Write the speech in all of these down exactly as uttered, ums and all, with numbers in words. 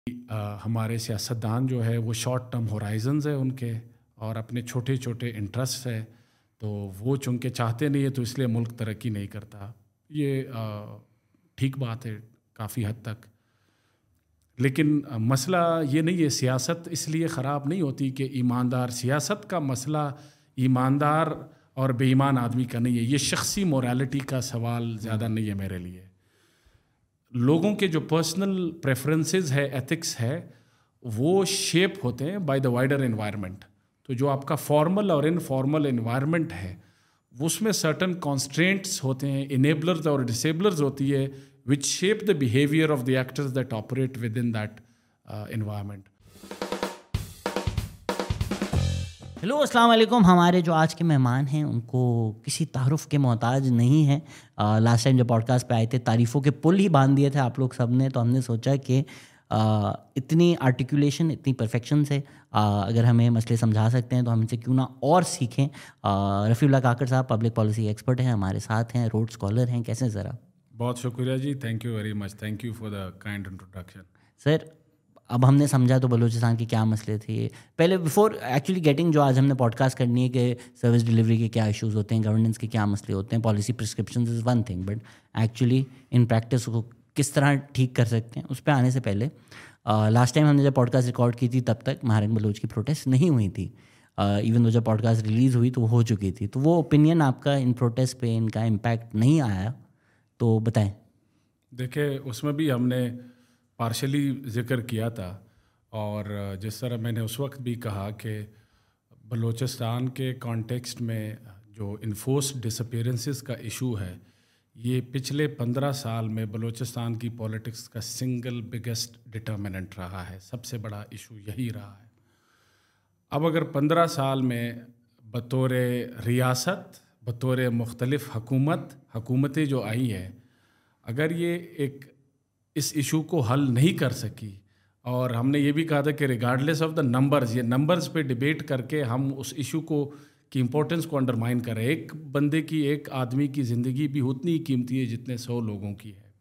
ہمارے سیاستدان جو ہے وہ شارٹ ٹرم ہورائزنز ہیں ان کے، اور اپنے چھوٹے چھوٹے انٹرسٹ ہے، تو وہ چونکہ چاہتے نہیں ہے تو اس لیے ملک ترقی نہیں کرتا. یہ ٹھیک بات ہے کافی حد تک، لیکن مسئلہ یہ نہیں ہے. سیاست اس لیے خراب نہیں ہوتی کہ ایماندار، سیاست کا مسئلہ ایماندار اور بے ایمان آدمی کا نہیں ہے. یہ شخصی موریلٹی کا سوال زیادہ نہیں ہے میرے لیے. لوگوں کے جو پرسنل پریفرنسز ہے، ایتھکس ہے، وہ شیپ ہوتے ہیں بائی دا وائڈر انوائرمنٹ. تو جو آپ کا فارمل اور انفارمل انوائرمنٹ ہے اس میں سرٹن کانسٹرینٹس ہوتے ہیں، انیبلرز اور ڈسیبلرز ہوتی ہے which shape the behavior of the actors that operate within that uh, environment. Hello السلام علیکم. ہمارے جو آج کے مہمان ہیں ان کو کسی تعارف کے محتاج نہیں ہیں. لاسٹ ٹائم جب پوڈ کاسٹ پہ آئے تھے تعریفوں کے پل ہی باندھ دیے تھے آپ لوگ سب نے، تو ہم نے سوچا کہ uh, اتنی آرٹیکولیشن، اتنی پرفیکشن سے uh, اگر ہمیں مسئلے سمجھا سکتے ہیں تو ہم ان سے کیوں نہ اور سیکھیں. uh, رفیع اللہ کاکڑ صاحب پبلک پالیسی ایکسپرٹ ہیں، ہمارے ساتھ ہیں، روڈ اسکالر ہیں. کیسے ہیں ذرا؟ بہت شکریہ جی، thank you very much, thank you for the kind introduction. Sir اب ہم نے سمجھا تو بلوچستان کے کیا مسئلے تھے. پہلے بفور ایکچولی گیٹنگ جو آج ہم نے پوڈ کاسٹ کرنی ہے کہ سروس ڈلیوری کے کیا ایشوز ہوتے ہیں، گورننس کے کیا مسئلے ہوتے ہیں، policy prescriptions is one thing, but actually in practice کو کس طرح ٹھیک کر سکتے ہیں اس پہ آنے سے پہلے لاسٹ ٹائم ہم نے جب پوڈ کاسٹ ریکارڈ کی تھی تب تک مہارنگ بلوچ کی پروٹیسٹ نہیں ہوئی تھی. ایون وہ جب پوڈ کاسٹ ریلیز ہوئی تو وہ ہو چکی تھی. تو وہ اوپینین آپ کا ان پروٹیسٹ پہ ان کا امپیکٹ نہیں آیا، تو بتائیں. دیکھیں اس میں بھی ہم نے پارشلی ذکر کیا تھا، اور جس طرح میں نے اس وقت بھی کہا کہ بلوچستان کے کانٹیکسٹ میں جو انفورس ڈس اپیرنسز کا ایشو ہے، یہ پچھلے پندرہ سال میں بلوچستان کی پولیٹکس کا سنگل بگیسٹ ڈٹرمننٹ رہا ہے. سب سے بڑا ایشو یہی رہا ہے. اب اگر پندرہ سال میں بطور ریاست، بطور مختلف حکومت حکومتیں جو آئی ہیں، اگر یہ ایک اس ایشو کو حل نہیں کر سکی، اور ہم نے یہ بھی کہا تھا کہ ریگارڈلیس آف دا نمبرز، یہ نمبرز پہ ڈبیٹ کر کے ہم اس ایشو کو کی امپورٹنس کو انڈرمائن کریں. ایک بندے کی، ایک آدمی کی زندگی بھی اتنی ہی قیمتی ہے جتنے سو لوگوں کی ہے.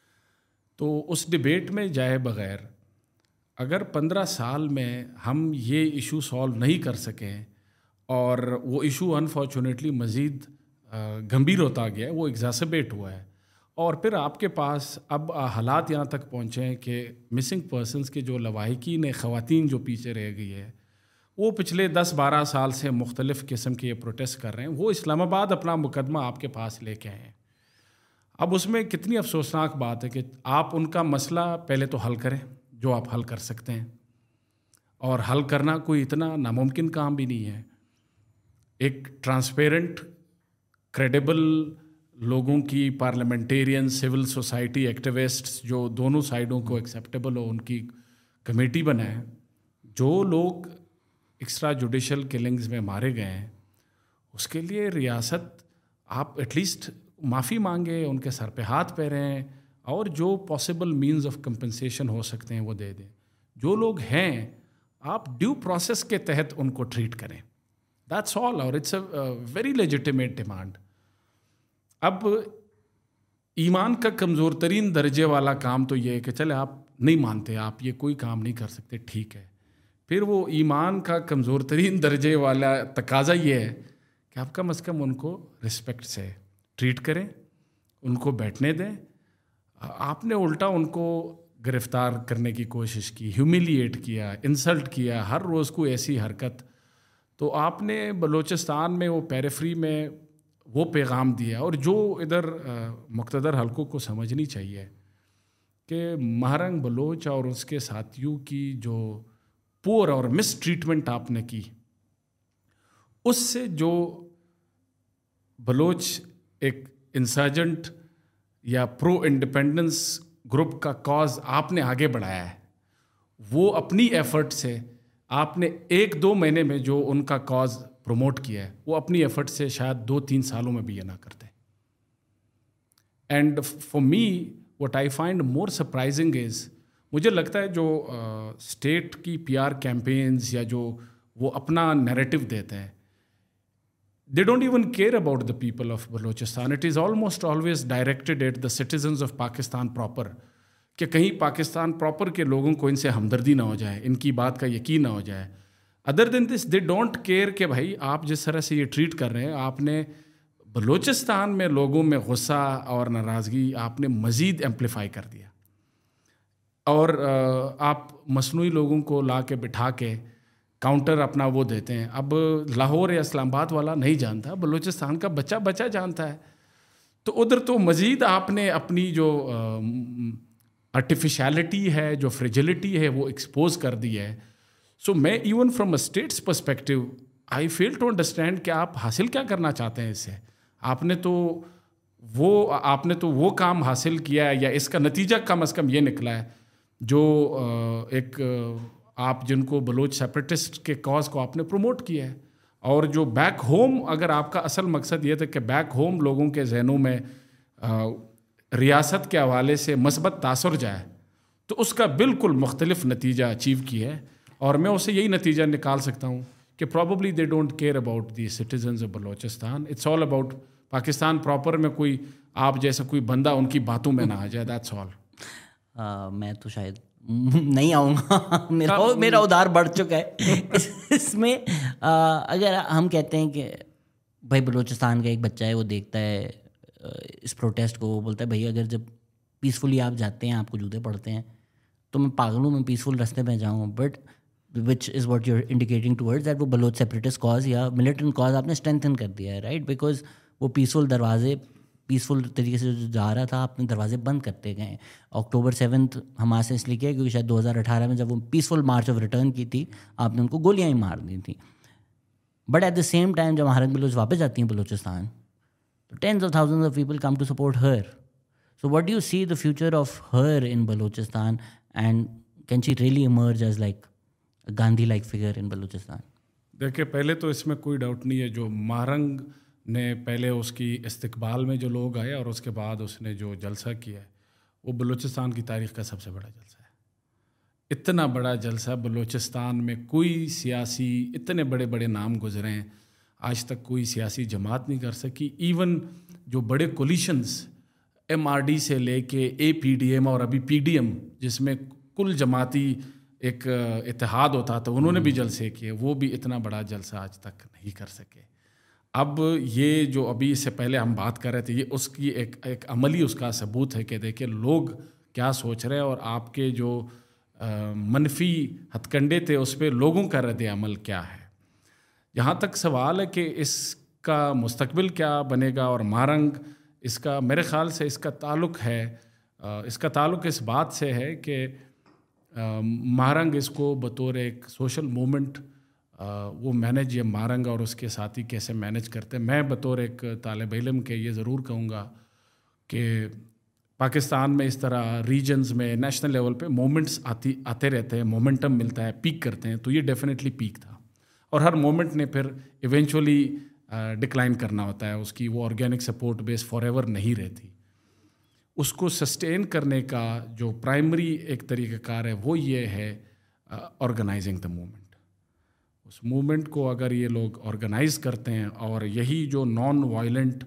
تو اس ڈبیٹ میں جائے بغیر اگر پندرہ سال میں ہم یہ ایشو سالو نہیں کر سکیں، اور وہ ایشو انفارچونیٹلی مزید گمبھیر ہوتا گیا ہے، وہ ایگزاسبیٹ ہوا ہے، اور پھر آپ کے پاس اب حالات یہاں تک پہنچے ہیں کہ مسنگ پرسنس کے جو لواحقین خواتین جو پیچھے رہ گئی ہے، وہ پچھلے دس بارہ سال سے مختلف قسم کے یہ پروٹیسٹ کر رہے ہیں. وہ اسلام آباد اپنا مقدمہ آپ کے پاس لے کے آئے ہیں. اب اس میں کتنی افسوسناک بات ہے کہ آپ ان کا مسئلہ پہلے تو حل کریں جو آپ حل کر سکتے ہیں، اور حل کرنا کوئی اتنا ناممکن کام بھی نہیں ہے. ایک ٹرانسپیرنٹ، کریڈیبل لوگوں کی، پارلیمنٹیرین، سول سوسائٹی ایکٹیوسٹس جو دونوں سائڈوں کو ایکسیپٹیبل ہو، ان کی کمیٹی بنائیں. جو لوگ ایکسٹرا جوڈیشل کلنگز میں مارے گئے ہیں اس کے لیے ریاست آپ ایٹ لیسٹ معافی مانگے، ان کے سر پہ ہاتھ پھیریں، اور جو پاسبل مینز آف کمپنسیشن ہو سکتے ہیں وہ دے دیں. جو لوگ ہیں آپ ڈیو پروسیس کے تحت ان کو ٹریٹ کریں. دیٹس آل، اور it's a very legitimate demand. اب ایمان کا کمزور ترین درجے والا کام تو یہ ہے کہ چلے آپ نہیں مانتے، آپ یہ کوئی کام نہیں کر سکتے، ٹھیک ہے. پھر وہ ایمان کا کمزور ترین درجے والا تقاضا یہ ہے کہ آپ کم از کم ان کو رسپیکٹ سے ٹریٹ کریں، ان کو بیٹھنے دیں. آپ نے الٹا ان کو گرفتار کرنے کی کوشش کی، ہیومیلیٹ کیا، انسلٹ کیا، ہر روز کو ایسی حرکت. تو آپ نے بلوچستان میں وہ پیریفری میں وہ پیغام دیا، اور جو ادھر مقتدر حلقوں کو سمجھنی چاہیے کہ مہرنگ بلوچ اور اس کے ساتھیوں کی جو پور اور مس ٹریٹمنٹ آپ نے کی، اس سے جو بلوچ ایک انسرجنٹ یا پرو انڈیپینڈنس گروپ کا کاز آپ نے آگے بڑھایا ہے، وہ اپنی ایفرٹ سے آپ نے ایک دو مہینے میں جو ان کا کاز پروموٹ کیا ہے، وہ اپنی ایفرٹ سے شاید دو تین سالوں میں بھی یہ نہ کرتے. And for me what I find more surprising is, مجھے لگتا ہے جو اسٹیٹ کی پی آر کیمپینز یا جو وہ اپنا نیریٹو دیتے ہیں، they don't even care about the people of Balochistan. It is almost always directed at the citizens of Pakistan proper. کہ کہیں پاکستان پراپر کے لوگوں کو ان سے ہمدردی نہ ہو جائے, ان کی بات کا یقین نہ ہو جائے. Other than this they don't care کہ بھائی آپ جس طرح سے یہ ٹریٹ کر رہے ہیں, آپ نے بلوچستان میں لوگوں میں غصہ اور ناراضگی آپ نے مزید ایمپلیفائی کر دیا, اور آپ مصنوعی لوگوں کو لا کے بٹھا کے کاؤنٹر اپنا وہ دیتے ہیں. اب لاہور یا اسلام آباد والا نہیں جانتا, بلوچستان کا بچہ بچہ جانتا ہے. تو ادھر تو مزید آپ نے اپنی جو آرٹیفیشیلٹی ہے, جو فریجلٹی ہے, وہ ایکسپوز کر دی ہے. سو میں even from a state's perspective I feel to understand کہ آپ حاصل کیا کرنا چاہتے ہیں اس سے. آپ نے تو وہ آپ نے تو وہ کام حاصل کیا ہے, یا اس کا نتیجہ کم از کم یہ نکلا ہے جو ایک آپ جن کو بلوچ سیپریٹسٹ کے کاز کو آپ نے پروموٹ کیا ہے. اور جو بیک ہوم, اگر آپ کا اصل مقصد یہ تھا کہ بیک ہوم لوگوں کے ذہنوں میں ریاست کے حوالے سے مثبت تاثر جائے, تو اس کا بالکل مختلف نتیجہ اچیو کیا ہے. اور میں اسے یہی نتیجہ نکال سکتا ہوں کہ probably they don't care about the citizens of Balochistan. It's all about Pakistan proper میں کوئی آپ جیسا کوئی بندہ ان کی باتوں میں نہ آ جائے, دیٹس آل. میں تو شاید نہیں آؤں گا, میرا میرا ادھار بڑھ چکا ہے اس میں. اگر ہم کہتے ہیں کہ بھائی بلوچستان کا ایک بچہ ہے, وہ دیکھتا ہے اس پروٹیسٹ کو, وہ بولتا ہے بھائی اگر جب پیسفلی آپ جاتے ہیں, آپ کو جوتے پڑتے ہیں, تو میں پاگل ہوں, میں پیسفل راستے پہ جاؤں. But which is what you are indicating towards that وہ بلوچ سیپریٹسٹ کاز یا ملیٹنٹ کاز آپ نے اسٹرینتھن کر دیا ہے, رائٹ. بیکاز وہ پیسفل دروازے پیسفل طریقے سے جو جا رہا تھا, آپ نے دروازے بند کرتے گئے. اکتوبر سیونتھ حماس نے اس لیے کیا کیونکہ شاید دو ہزار اٹھارہ میں جب وہ پیسفل مارچ آف ریٹرن کی تھی, آپ نے ان کو گولیاں ہی مار دی تھیں. But at the same time جب مہارنگ بلوچ واپس جاتی ہیں بلوچستان, تو tens of thousand of people come to support her. So what do you see the future of her in Balochistan, and can she really emerge as like Gandhi like figure in Balochistan? دیکھیں, پہلے تو اس میں کوئی ڈاؤٹ نہیں ہے, جو مہارنگ نے پہلے اس کی استقبال میں جو لوگ آئے اور اس کے بعد اس نے جو جلسہ کیا ہے, وہ بلوچستان کی تاریخ کا سب سے بڑا جلسہ ہے. اتنا بڑا جلسہ بلوچستان میں کوئی سیاسی, اتنے بڑے بڑے نام گزرے ہیں, آج تک کوئی سیاسی جماعت نہیں کر سکی. ایون جو بڑے کولیشنز ایم آر ڈی سے لے کے اے پی ڈی ایم اور ابھی پی ڈی ایم, جس میں کل جماعتی ایک اتحاد ہوتا تھا, انہوں نے بھی جلسے کیے, وہ بھی اتنا بڑا جلسہ آج تک نہیں کر سکے. اب یہ جو ابھی اس سے پہلے ہم بات کر رہے تھے, یہ اس کی ایک ایک عملی اس کا ثبوت ہے کہ دیکھیں لوگ کیا سوچ رہے ہیں, اور آپ کے جو منفی ہتھ کنڈے تھے اس پہ لوگوں کا رد عمل کیا ہے. جہاں تک سوال ہے کہ اس کا مستقبل کیا بنے گا, اور مہارنگ اس کا میرے خیال سے اس کا تعلق ہے, اس کا تعلق اس بات سے ہے کہ مہارنگ اس کو بطور ایک سوشل موومنٹ وہ مینیج, یہ مہارنگ اور اس کے ساتھی کیسے مینیج کرتے ہیں. میں بطور ایک طالب علم کے یہ ضرور کہوں گا کہ پاکستان میں اس طرح ریجنز میں نیشنل لیول پہ مومنٹس آتی آتے رہتے ہیں, مومنٹم ملتا ہے, پیک کرتے ہیں, تو یہ ڈیفینیٹلی پیک تھا. اور ہر مومنٹ نے پھر ایونچولی ڈکلائن کرنا ہوتا ہے, اس کی وہ organic support base forever نہیں رہتی. اس کو سسٹین کرنے کا جو پرائمری ایک طریقہ کار ہے وہ یہ ہے آرگنائزنگ دا موومنٹ. اس موومنٹ کو اگر یہ لوگ آرگنائز کرتے ہیں, اور یہی جو non violent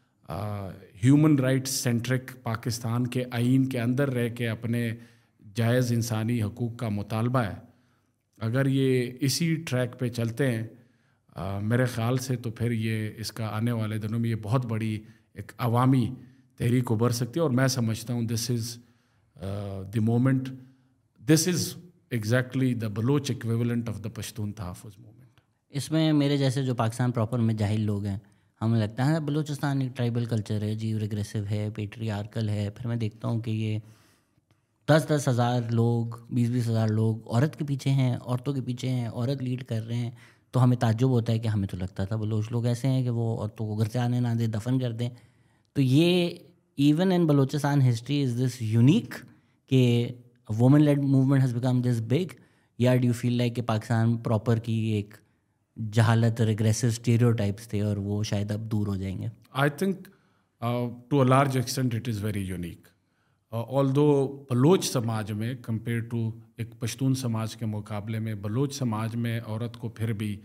human rights centric Pakistan کے آئین کے اندر رہ کے اپنے جائز انسانی حقوق کا مطالبہ ہے, اگر یہ اسی ٹریک پہ چلتے ہیں میرے خیال سے, تو پھر یہ اس کا آنے والے دنوں میں یہ بہت بڑی ایک عوامی تحریک ابھر سکتی ہے. اور میں سمجھتا ہوں this is the movement, this is exactly the Baloch equivalent of the Pashtun Tahaffuz Movement. اس میں میرے جیسے جو پاکستان پراپر میں جاہل لوگ ہیں, ہمیں لگتا ہے بلوچستان ایک ٹرائبل کلچر ہے جی, ریگریسو ہے, پیٹریارکل ہے. پھر میں دیکھتا ہوں کہ یہ دس دس ہزار لوگ, بیس بیس ہزار لوگ عورت کے پیچھے ہیں, عورتوں کے پیچھے ہیں, عورت لیڈ کر رہے ہیں. تو ہمیں تعجب ہوتا ہے کہ ہمیں تو لگتا تھا بلوچ لوگ ایسے ہیں کہ وہ عورتوں کو گھر سے آنے نہ دیں, دفن کر دیں. تو یہ even in Balochistan history is this unique کہ women led movement has become this big, یا ڈو یو فیل لائک کہ پاکستان پراپر کی ایک جہالت, ریگریسو اسٹیریوٹائپس تھے اور وہ شاید اب دور ہو جائیں گے؟ I think to a large extent it is very unique. Although Baloch سماج میں کمپیئر ٹو ایک پشتون سماج کے مقابلے میں بلوچ سماج میں عورت کو پھر بھی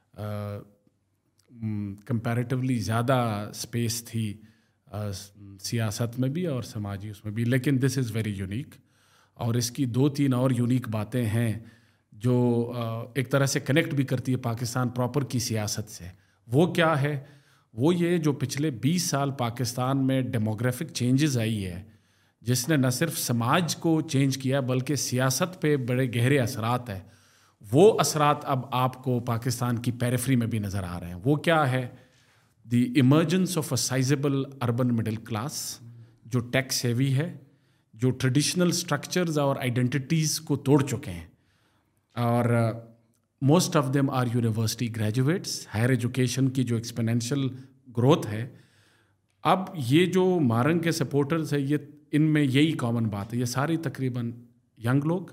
کمپیریٹیولی زیادہ اسپیس تھی سیاست میں بھی اور سماجی اس میں بھی, لیکن دس از ویری یونیک. اور اس کی دو تین اور یونیک باتیں ہیں جو ایک طرح سے کنیکٹ بھی کرتی ہے پاکستان پراپر کی سیاست سے. وہ کیا ہے؟ وہ یہ جو پچھلے بیس سال پاکستان میں ڈیموگرافک چینجز آئی ہے جس نے نہ صرف سماج کو چینج کیا بلکہ سیاست پہ بڑے گہرے اثرات ہیں. وہ اثرات اب آپ کو پاکستان کی پیریفری میں بھی نظر آ رہے ہیں. وہ کیا ہے؟ The emergence of a sizeable urban middle class جو ٹیکس ہیوی ہے, جو ٹریڈیشنل سٹرکچرز اور آئیڈینٹیٹیز کو توڑ چکے ہیں, اور most of them are university graduates. Higher education کی جو ایکسپینینشیل گروتھ ہے, اب یہ جو مارنگ کے سپورٹرز ہیں یہ ان میں یہی کامن بات ہے, یہ ساری تقریباً ینگ لوگ,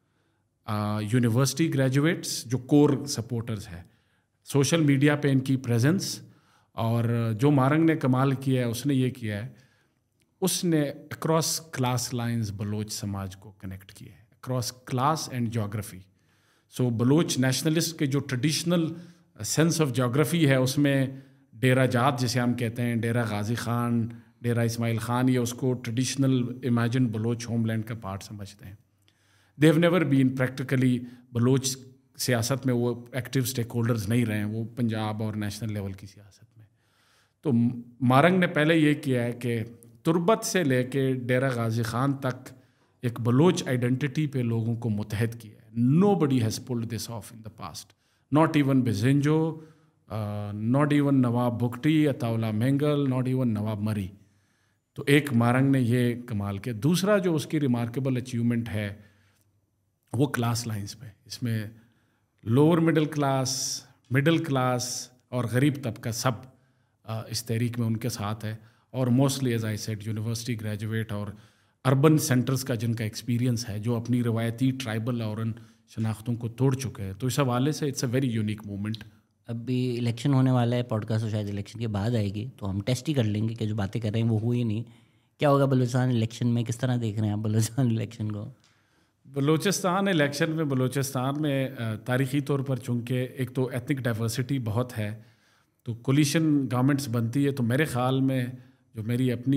یونیورسٹی گریجویٹس جو کور سپورٹرز ہیں, سوشل میڈیا پہ ان کی پریزنس. اور جو مارنگ نے کمال کیا ہے اس نے یہ کیا ہے, اس نے اکراس کلاس لائنز بلوچ سماج کو کنیکٹ کیا ہے, across class and geography. So Baloch nationalist کے جو ٹریڈیشنل سینس آف جیوگرافی ہے اس میں ڈیرہ جات جسے ہم کہتے ہیں, ڈیرہ غازی خان, ڈیرہ اسماعیل خان, یہ اس کو traditional imagined Baloch homeland کا پارٹ سمجھتے ہیں. They have never been practically Baloch سیاست میں وہ ایکٹیو اسٹیک ہولڈرز نہیں رہے ہیں, وہ پنجاب اور نیشنل لیول کی سیاست میں. تو مارنگ نے پہلے یہ کیا ہے کہ تربت سے لے کے ڈیرہ غازی خان تک ایک بلوچ آئیڈینٹی پہ لوگوں کو متحد کیا ہے. Nobody has pulled this off in the past, not even Bizenjo, not even Nawab Bugti, Ataullah Mengal, not even Nawab Marri. تو ایک مارنگ نے یہ کمال کیا. دوسرا جو اس کی ریمارکیبل اچیومنٹ ہے وہ کلاس لائنز پہ. اس میں lower middle class, middle class اور غریب طبقہ سب اس تحریک میں ان کے ساتھ ہے, اور mostly as I said university graduate اور اربن سینٹرز کا جن کا ایکسپیرینس ہے, جو اپنی روایتی ٹرائبل اور ان شناختوں کو توڑ چکے ہیں. تو اس حوالے سے it's a very unique movement. ابھی الیکشن ہونے والا ہے, پوڈ کاسٹ شاید الیکشن کے بعد آئے گی, تو ہم ٹیسٹ ہی کر لیں گے کہ جو باتیں کر رہے ہیں وہ ہوئی نہیں. کیا ہوگا بلوچستان الیکشن میں, کس طرح دیکھ رہے ہیں آپ بلوچستان الیکشن کو؟ بلوچستان الیکشن میں بلوچستان میں تاریخی طور پر چونکہ ایک تو ایتھنک ڈائیورسٹی بہت ہے, تو کولیشن گورنمنٹس بنتی ہے. تو میرے خیال میں جو میری اپنی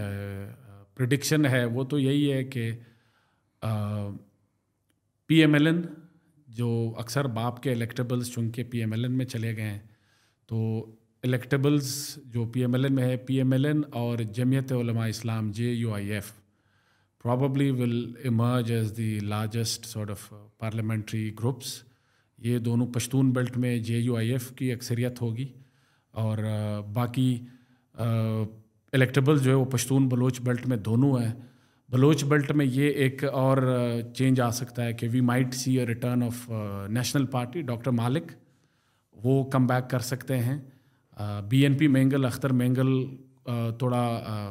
پریڈکشن ہے وہ تو یہی ہے کہ پی ایم ایل این جو اکثر باپ کے الیکٹیبلز چونکہ پی ایم ایل این میں چلے گئے ہیں, تو الیکٹیبلز جو پی ایم ایل این میں ہے, پی ایم ایل این اور Jamiat Ulema Islam J U I F probably will emerge as the largest sort of parliamentary groups. یہ دونوں پشتون بیلٹ میں جے یو آئی ایف کی اکثریت ہوگی, اور باقی الیکٹیبل جو ہے وہ پشتون بلوچ بیلٹ میں دونوں ہیں. بلوچ بیلٹ میں یہ ایک اور چینج آ سکتا ہے کہ we might see a return of National Party. Doctor Malik وہ کم بیک کر سکتے ہیں. B N P Mengal, Akhtar Mengal تھوڑا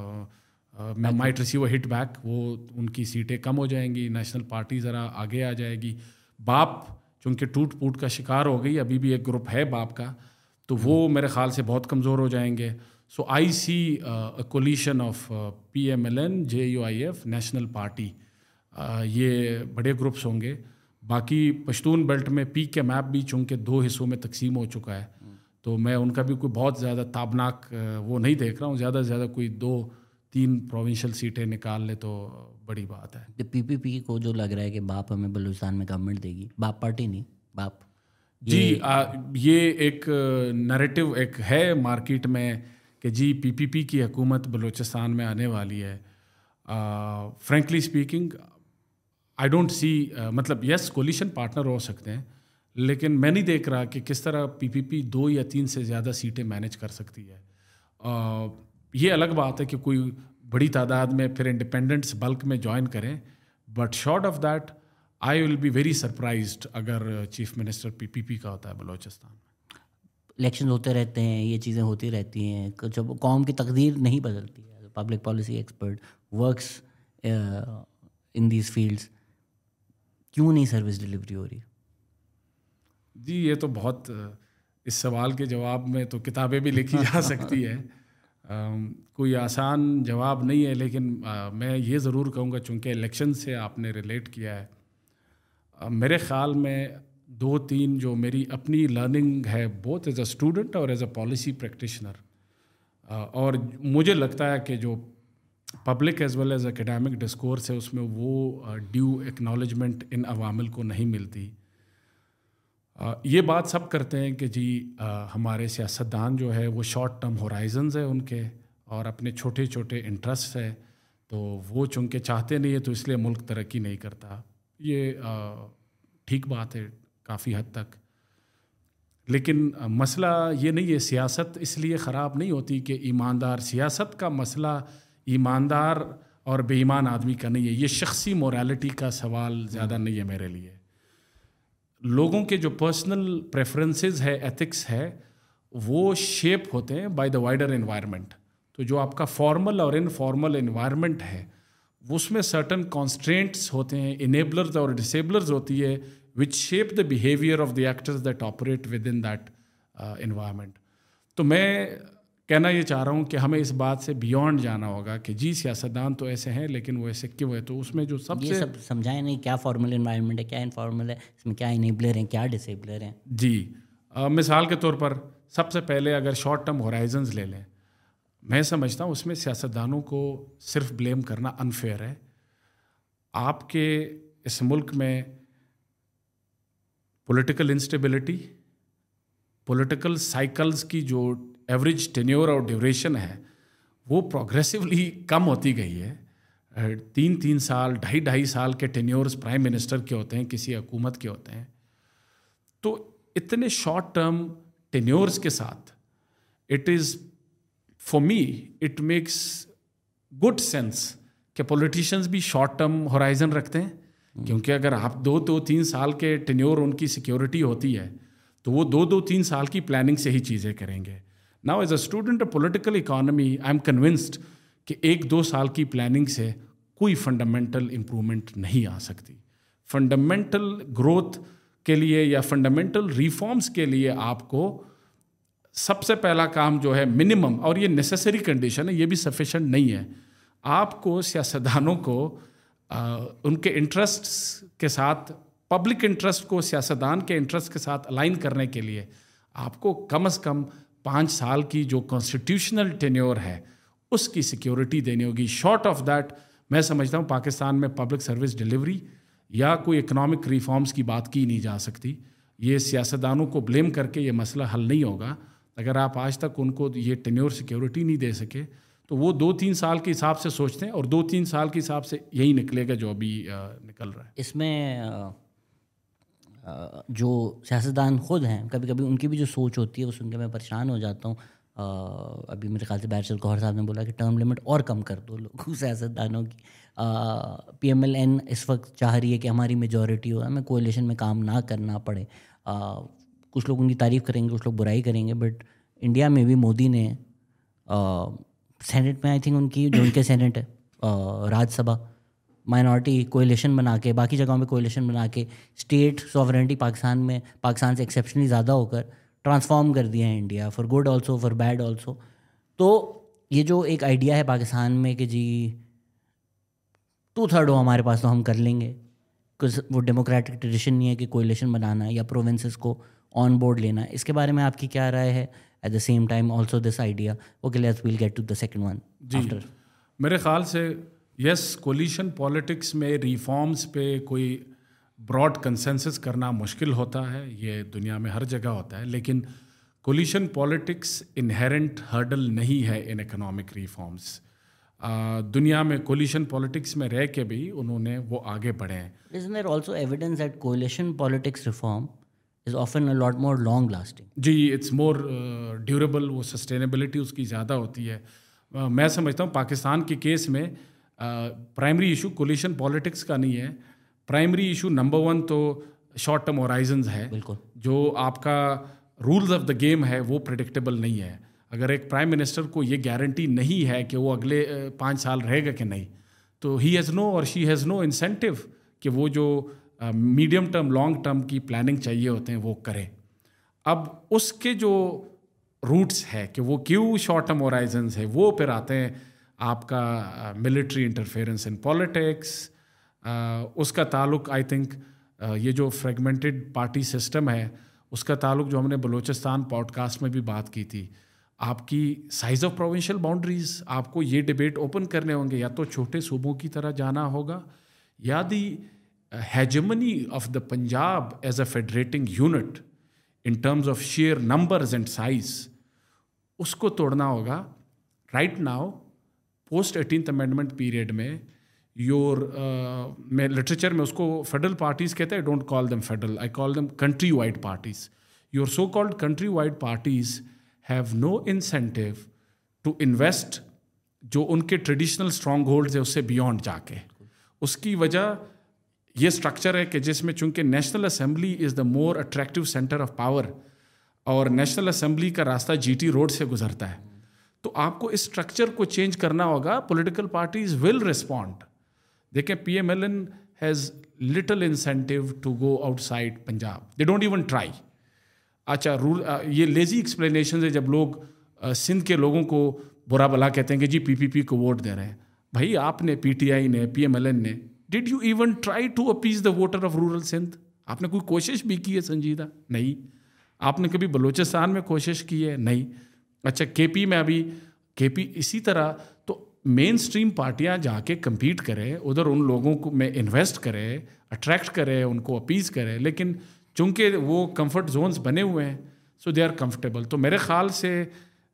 might receive a hit back, وہ ان کی سیٹیں کم ہو جائیں گی, نیشنل پارٹی ذرا آگے آ جائے گی. باپ چونکہ ٹوٹ پوٹ کا شکار ہو گئی, ابھی بھی ایک گروپ ہے باپ کا, تو وہ میرے خیال سے بہت کمزور ہو جائیں گے. So I see a coalition of P M L N, J U I F, National Party, یہ بڑے گروپس ہوں گے. باقی پشتون بیلٹ میں پی کے میپ بھی چونکہ دو حصوں میں تقسیم ہو چکا ہے, تو میں ان کا بھی کوئی بہت زیادہ تابناک وہ نہیں دیکھ رہا ہوں. زیادہ سے زیادہ کوئی دو تین پروونشل سیٹیں نکال لے تو بڑی بات ہے. پی پی پی کو جو لگ رہا ہے کہ باپ ہمیں بلوچستان میں گورنمنٹ دے گی, باپ پارٹی نہیں باپ, جی یہ ایک نیریٹو ایک ہے مارکیٹ میں کہ جی پی پی پی کی حکومت بلوچستان میں آنے والی ہے. Frankly speaking I don't see, مطلب یس کولیشن پارٹنر ہو سکتے ہیں, لیکن میں نہیں دیکھ رہا کہ کس طرح پی پی پی دو یا تین سے زیادہ سیٹیں مینیج کر سکتی ہے. یہ الگ بات ہے کہ کوئی بڑی تعداد میں پھر انڈیپینڈنٹس بلک میں جوائن کریں, but short of that I will be very surprised اگر chief minister P P P کا ہوتا ہے بلوچستان میں. الیکشن ہوتے رہتے ہیں, یہ چیزیں ہوتی رہتی ہیں, جب قوم کی تقدیر نہیں بدلتی ہے. Public policy expert works in these fields, کیوں نہیں سروس ڈلیوری ہو رہی؟ جی یہ تو بہت, اس سوال کے جواب میں تو کتابیں بھی لکھی جا سکتی ہے, کوئی آسان جواب نہیں ہے. لیکن میں یہ ضرور کہوں گا چونکہ الیکشن سے آپ نے ریلیٹ کیا ہے, میرے خیال میں دو تین جو میری اپنی لرننگ ہے بوتھ ایز اے اسٹوڈنٹ اور ایز اے پالیسی پریکٹیشنر, اور مجھے لگتا ہے کہ جو public as well as academic discourse है उसमें वो ड्यू एक्नॉलेजमेंट इन अवामिल को नहीं मिलती। uh, ये बात सब करते हैं कि जी uh, हमारे सियासतदान जो है वो शॉर्ट टर्म होराइजन्स है उनके और अपने छोटे छोटे इंटरेस्ट है, तो वो चूँकि चाहते नहीं है तो इसलिए मुल्क तरक्की नहीं करता। ये uh, ठीक बात है काफ़ी हद तक, लेकिन मसला ये नहीं है, सियासत इसलिए ख़राब नहीं होती कि ईमानदार, सियासत का मसला ईमानदार और बेईमान आदमी का नहीं है, ये शख्सी मोरालिटी का सवाल ज़्यादा नहीं है मेरे लिए। लोगों के जो पर्सनल प्रेफरेंसेस है, एथिक्स है, वो शेप होते हैं बाय द वाइडर एनवायरनमेंट। तो जो आपका फॉर्मल और इनफॉर्मल एनवायरनमेंट है उसमें सर्टन कॉन्स्ट्रेंट्स होते हैं, इनेबलर्स और डिसेबलर्स होती है which shape the behavior of the actors that operate within that uh, environment. तो मैं कहना ये चाह रहा हूँ कि हमें इस बात से बियॉन्ड जाना होगा कि जी सियासतदान तो ऐसे हैं लेकिन वो ऐसे क्यों है, तो उसमें जो सबसे ये सब समझाएं नहीं क्या फॉर्मल एनवायरनमेंट है, क्या इनफॉर्मल है, इसमें क्या इनेबलर हैं, क्या डिसेबलर हैं। जी uh, मिसाल के तौर पर सबसे पहले अगर शॉर्ट टर्म होराइजन्स ले लें, मैं समझता हूँ उसमें सियासतदानों को सिर्फ ब्लेम करना अनफेयर है। आपके इस मुल्क में पॉलिटिकल इंस्टेबिलिटी, पॉलिटिकल साइकिल्स की जो एवरेज टेन्योर और ड्यूरेशन है वो प्रोग्रेसिवली कम होती गई है। तीन तीन साल ढाई ढाई साल के टेन्योर्स प्राइम मिनिस्टर के होते हैं, किसी हुकूमत के होते हैं। तो इतने शॉर्ट टर्म टेन्योर्स के साथ it is for me it makes good sense कि पॉलिटिशियंस भी शॉर्ट टर्म होराइजन रखते हैं, क्योंकि अगर आप दो दो तीन साल के टेन्योर उनकी सिक्योरिटी होती है तो वो दो दो तीन साल की प्लानिंग से ही चीज़ें करेंगे। Now as a student of political economy I am convinced कि एक दो साल की प्लानिंग से कोई फंडामेंटल इम्प्रूवमेंट नहीं आ सकती। फंडामेंटल ग्रोथ के लिए या फंडामेंटल रिफॉर्म्स के लिए आपको सबसे पहला काम जो है मिनिमम, और ये नेसेसरी कंडीशन है, ये भी सफिशेंट नहीं है, आपको सियासतदानों को Uh, उनके इंटरेस्ट्स के साथ, पब्लिक इंटरेस्ट को सियासतदान के इंटरेस्ट के साथ अलाइन करने के लिए आपको कम से कम पाँच साल की जो कॉन्स्टिट्यूशनल टेन्योर है उसकी सिक्योरिटी देनी होगी। शॉर्ट ऑफ दैट मैं समझता हूँ पाकिस्तान में पब्लिक सर्विस डिलीवरी या कोई इकोनॉमिक रिफॉर्म्स की बात की नहीं जा सकती। ये सियासतदानों को ब्लेम करके ये मसला हल नहीं होगा। अगर आप आज तक उनको ये टेन्योर सिक्योरिटी नहीं दे सके तो वो दो तीन साल के हिसाब से सोचते हैं और दो तीन साल के हिसाब से यही निकलेगा जो अभी निकल रहा है। इसमें जो सियासतदान खुद हैं कभी कभी उनकी भी जो सोच होती है वो सुन के मैं परेशान हो जाता हूँ। अभी मेरे ख्याल से बैरिस्टर गौहर साहब ने बोला कि टर्म लिमिट और कम कर दो लोगों सियासतदानों की। पी एम एल एन इस वक्त चाह रही है कि हमारी मेजॉरिटी हो, हमें कोalition में काम ना करना पड़े। आ, कुछ लोग उनकी तारीफ़ करेंगे, कुछ लोग बुराई करेंगे, बट इंडिया में भी मोदी ने आ, सेनेट में आई थिंक उनकी जो उनके सेनेट है राज्यसभा माइनॉरिटी कोएलिशन बना के, बाकी जगहों में कोएलिशन बना के स्टेट सॉवरेनिटी पाकिस्तान में पाकिस्तान से एक्सेप्शनली ज़्यादा होकर ट्रांसफॉर्म कर दिया है India, for good also for bad also. तो ये जो एक आइडिया है पाकिस्तान में कि जी टू थर्ड हो हमारे पास तो हम कर लेंगे, कुछ वो डेमोक्रेटिक ट्रेडिशन नहीं है कि कोएलिशन बनाना या प्रोविंसेस को ऑन बोर्ड लेना। इसके बारे में आपकी क्या राय है? At the same time also this idea, okay let's will get to the second one after. मेरे ख्याल से यस, कोलिशन पॉलिटिक्स में रिफॉर्म्स पे कोई ब्रॉड कंसेंसस करना मुश्किल होता है, ये दुनिया में हर जगह होता है, लेकिन कोलिशन पॉलिटिक्स इनहेरेंट हर्डल नहीं है इन इकोनॉमिक रिफॉर्म्स। दुनिया में कोलिशन पॉलिटिक्स में रह के भी उन्होंने वो आगे बढ़े हैं। Isn't there also evidence that coalition politics reform is often a lot more long lasting? जी, इट्स मोर ड्यूरेबल, वो सस्टेनेबिलिटी उसकी ज़्यादा होती है। uh, मैं समझता हूँ पाकिस्तान के केस में प्राइमरी इशू कोलिशन पॉलिटिक्स का नहीं है। प्राइमरी इशू नंबर वन तो शॉर्ट टर्म होराइजन्स है। बिल्कुल, जो आपका रूल्स ऑफ द गेम है वो प्रेडिक्टेबल नहीं है। अगर एक प्राइम मिनिस्टर को ये गारंटी नहीं है कि वो अगले पाँच साल रहेगा कि नहीं, तो ही हैज़ नो और शी हैज़ नो इंसेंटिव कि वो जो मीडियम टर्म लॉन्ग टर्म की प्लानिंग चाहिए होते हैं वो करें। अब उसके जो रूट्स है कि वो क्यों शॉर्ट टर्म होराइजन्स है, वो फिर आते हैं आपका मिलिट्री इंटरफेरेंस इन पॉलिटिक्स, उसका ताल्लुक आई थिंक ये जो फ्रेगमेंटेड पार्टी सिस्टम है उसका ताल्लुक जो हमने बलूचिस्तान पॉडकास्ट में भी बात की थी। آپ کی سائز آف پروونشل باؤنڈریز آپ کو یہ ڈبیٹ اوپن کرنے ہوں گے, یا تو چھوٹے صوبوں کی طرح جانا ہوگا یا the hegemony of the Punjab as a federating unit in terms of share numbers and size, اس کو توڑنا ہوگا. Right now post eighteenth amendment period میں یور میں لٹریچر میں اس کو فیڈرل پارٹیز کہتے ہیں, don't call them federal, I call them country wide parties. Your so called country wide parties have no incentive to invest جو ان کے ٹریڈیشنل اسٹرانگ ہولڈز ہے اس سے بیونڈ جا کے. اس کی وجہ یہ اسٹرکچر ہے کہ جس میں چونکہ national assembly is the more attractive centre of power اور نیشنل اسمبلی کا راستہ جی ٹی روڈ سے گزرتا ہے, تو آپ کو اس اسٹرکچر کو چینج کرنا ہوگا. Political parties will respond. دیکھیں P M L N has little incentive to go outside Punjab, they don't even try. اچھا رول یہ لیزی ایکسپلینیشنز ہے جب لوگ سندھ کے لوگوں کو برا بلا کہتے ہیں کہ جی پی پی پی کو ووٹ دے رہے ہیں. بھائی آپ نے پی ٹی آئی نے پی ایم ایل این نے did you even try to appease the voter of rural Sindh? آپ نے کوئی کوشش بھی کی ہے سنجیدہ؟ نہیں. آپ نے کبھی بلوچستان میں کوشش کی ہے؟ نہیں. اچھا کے پی میں ابھی کے پی اسی طرح, تو مین اسٹریم پارٹیاں جا کے کمپیٹ کرے, ادھر ان لوگوں کو میں انویسٹ کرے, اٹریکٹ کرے, ان کو اپیز کرے, لیکن چونکہ وہ کمفرٹ زونز بنے ہوئے ہیں سو دے آر کمفرٹیبل. تو میرے خیال سے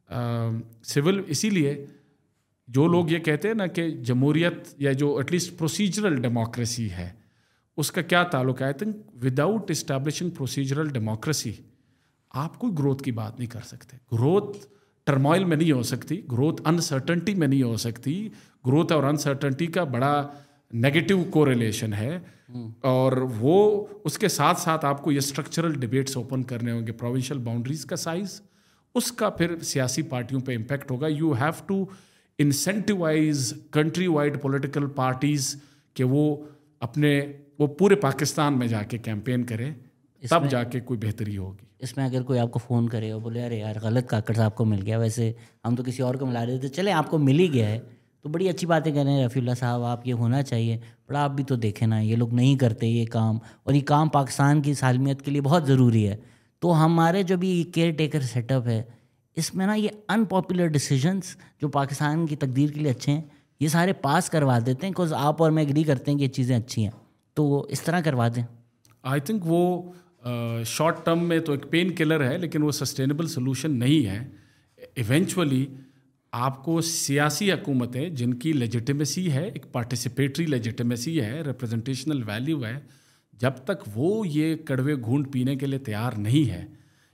سول اسی لیے جو لوگ یہ کہتے ہیں نا کہ جمہوریت یا جو ایٹ لیسٹ پروسیجرل ڈیموکریسی ہے اس کا کیا تعلق ہے, I think without establishing procedural democracy آپ کوئی گروتھ کی بات نہیں کر سکتے. گروتھ ٹرموائل میں نہیں ہو سکتی, گروتھ انسرٹنٹی میں نہیں ہو سکتی. گروتھ اور انسرٹنٹی کا بڑا نیگیٹو کوریلیشن ہے, اور وہ اس کے ساتھ ساتھ آپ کو یہ اسٹرکچرل ڈبیٹس اوپن کرنے ہوں گے. پروونشل باؤنڈریز کا سائز, اس کا پھر سیاسی پارٹیوں پہ امپیکٹ ہوگا. You have to incentivise country wide political parties کہ وہ اپنے وہ پورے پاکستان میں جا کے کیمپین کریں, تب جا کے کوئی بہتری ہوگی. اس میں اگر کوئی آپ کو فون کرے اور بولے ارے یار غلط کاکڑ صاحب کو مل گیا, ویسے ہم تو کسی اور کو ملا رہے تھے, چلے آپ کو مل ہی گیا ہے, تو بڑی اچھی باتیں کہہ رہے ہیں رفیع اللہ صاحب, آپ یہ ہونا چاہیے, پر آپ بھی تو دیکھیں نا یہ لوگ نہیں کرتے یہ کام, اور یہ کام پاکستان کی سالمیت کے لیے بہت ضروری ہے. تو ہمارے جو بھی کیئر ٹیکر سیٹ اپ ہے اس میں نا یہ ان پاپولر ڈیسیجنس جو پاکستان کی تقدیر کے لیے اچھے ہیں یہ سارے پاس کروا دیتے ہیں, بیکاز آپ اور میں ایگری کرتے ہیں کہ یہ چیزیں اچھی ہیں, تو اس طرح کروا دیں. آئی تھنک وہ شارٹ ٹرم میں تو ایک پین کلر ہے, لیکن وہ سسٹینیبل سلوشن نہیں ہے. ایونچولی آپ کو سیاسی حکومتیں جن کی لیجیٹیمیسی ہے, ایک پارٹیسپیٹری لیجیٹیمیسی ہے, ریپرزنٹیشنل ویلیو ہے, جب تک وہ یہ کڑوے گھونٹ پینے کے لیے تیار نہیں ہے,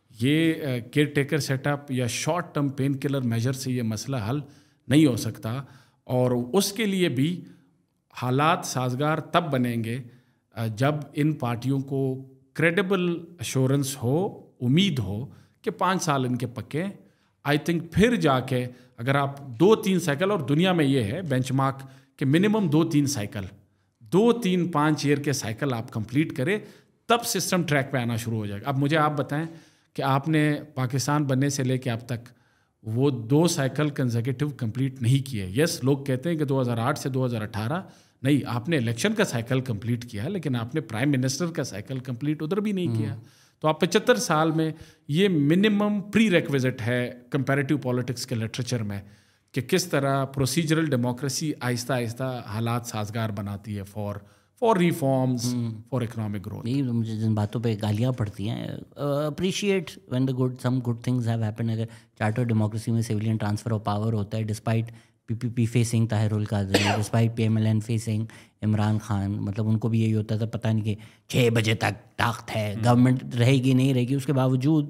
یہ کیئر ٹیکر سیٹ اپ یا short term pain killer measure سے یہ مسئلہ حل نہیں ہو سکتا. اور اس کے لیے بھی حالات سازگار تب بنیں گے جب ان پارٹیوں کو کریڈیبل ایشورنس ہو, امید ہو کہ پانچ سال ان کے پکے. آئی تھنک پھر جا کے اگر آپ دو تین سائیکل, اور دنیا میں یہ ہے بینچ مارک کہ منیمم دو تین سائیکل, دو تین پانچ ایئر کے سائیکل آپ کمپلیٹ کریں, تب سسٹم ٹریک پہ آنا شروع ہو جائے گا. اب مجھے آپ بتائیں کہ آپ نے پاکستان بننے سے لے کے اب تک وہ دو سائیکل کنزیکٹیو کمپلیٹ نہیں کیے. یس لوگ کہتے ہیں کہ دو ہزار آٹھ سے دو ہزار اٹھارہ نہیں, آپ نے الیکشن کا سائیکل کمپلیٹ کیا, لیکن آپ نے پرائم منسٹر کا سائیکل کمپلیٹ ادھر بھی نہیں کیا. تو آپ پچہتر سال میں یہ منیمم پری ریکویزٹ ہے کمپیریٹیو پالیٹکس کے لٹریچر میں کہ کس طرح پروسیجرل ڈیموکریسی آہستہ آہستہ حالات سازگار بناتی ہے for for reforms, for economic growth. نہیں مجھے جن باتوں پہ گالیاں پڑتی ہیں, appreciate when the good some good things have happen. اگر چارٹر ڈیموکریسی میں سویلین ٹرانسفر آف پاور ہوتا ہے despite P P P facing Tahir al-Qadri, despite P M L N facing Imran Khan, مطلب ان کو بھی یہی ہوتا تھا پتہ نہیں کہ چھ بجے تک طاقت ہے, گورنمنٹ رہے گی نہیں رہے گی, اس کے باوجود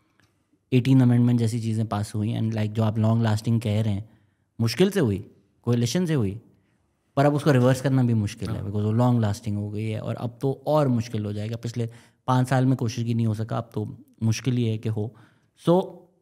ایٹین امینڈمنٹ جیسی چیزیں پاس ہوئی. اینڈ لائک جو آپ لانگ لاسٹنگ کہہ رہے ہیں مشکل سے ہوئی, کولیشن سے ہوئی, پر اب اس کو ریورس کرنا بھی مشکل ہے بیکاز وہ لانگ لاسٹنگ ہو گئی ہے, اور اب تو اور مشکل ہو جائے گا. پچھلے پانچ سال میں کوشش کی نہیں ہو سکا, اب تو مشکل ہی ہے کہ ہو. So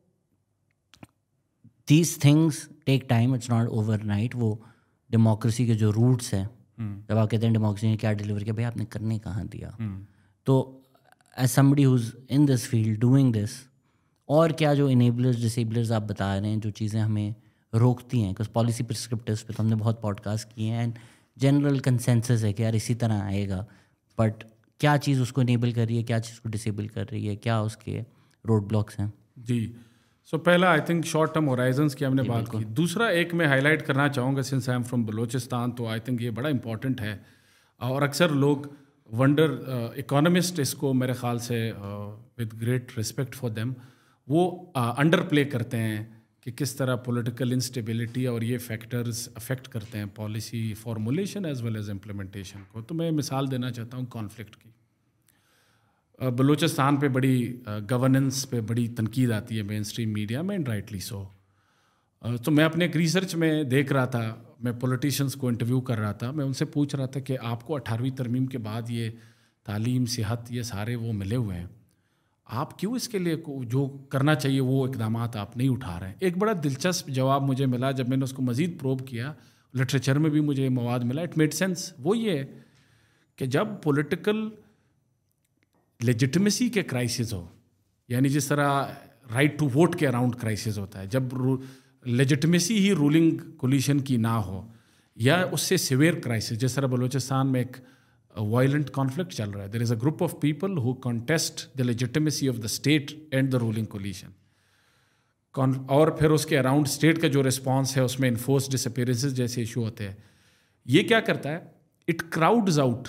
these things take time, it's not overnight. وہ ڈیموکریسی کے جو روٹس ہیں, جب آپ کہتے ہیں ڈیموکریسی نے کیا ڈیلیور کیا, بھائی آپ نے کرنے کہاں دیا. تو as somebody who's in this field doing this, اور کیا جو انیبلرز ڈسیبلرز آپ بتا رہے ہیں جو چیزیں ہمیں روکتی ہیں, بکاز پالیسی پرسکرپٹیوز پہ تو ہم نے بہت پوڈ کاسٹ کیے ہیں, اینڈ جنرل کنسنسس ہے کہ یار اسی طرح آئے گا, بٹ کیا چیز اس کو انیبل کر رہی ہے, کیا چیز کو ڈسیبل کر رہی ہے, کیا اس کے روڈ بلاکس ہیں. جی सो so, पहला I think short term horizons की हमने बात की. दूसरा एक मैं हाईलाइट करना चाहूँगा, since I am from Balochistan, तो आई थिंक ये बड़ा इंपॉर्टेंट है और अक्सर लोग वंडर, इकोनॉमिस्ट इसको मेरे ख्याल से with great respect for them, वो अंडर प्ले करते हैं कि किस तरह पॉलिटिकल इंस्टेबिलिटी और ये फैक्टर्स अफेक्ट करते हैं policy formulation as well as implementation को. तो मैं मिसाल देना चाहता हूँ कॉन्फ्लिक्ट की. बलूचिस्तान पे बड़ी गवर्नेंस पे बड़ी तनकीद आती है मेन स्ट्रीम मीडिया में, एंड राइटली सो. तो मैं अपने एक रिसर्च में देख रहा था, मैं पॉलिटिशियंस को इंटरव्यू कर रहा था, मैं उनसे पूछ रहा था कि आपको अठारहवीं तरमीम के बाद ये तालीम, सेहत, ये सारे वो मिले हुए हैं, आप क्यों इसके लिए जो करना चाहिए वो इकदाम आप नहीं उठा रहे हैं. एक बड़ा दिलचस्प जवाब मुझे मिला जब मैंने उसको मज़ीद प्रोब किया, लिटरेचर में भी मुझे मवाद मिला, इट मेड सेंस. वो ये कि जब पॉलिटिकल लेजिटिमेसी के क्राइसिस हो, यानी जिस तरह राइट टू वोट के अराउंड क्राइसिस होता है, जब लेजिटिमेसी ही रूलिंग कोलिशन की ना हो, या उससे सिवियर क्राइसिस, जिस तरह बलूचिस्तान में एक वायलेंट कॉन्फ्लिक्ट चल रहा है, there is a group of people who contest the legitimacy of the state and the ruling coalition, और फिर उसके अराउंड स्टेट का जो रिस्पॉन्स है उसमें इन्फोर्स डिसअपीयरेंसेस जैसे इशू होते हैं. ये क्या करता है, it crowds out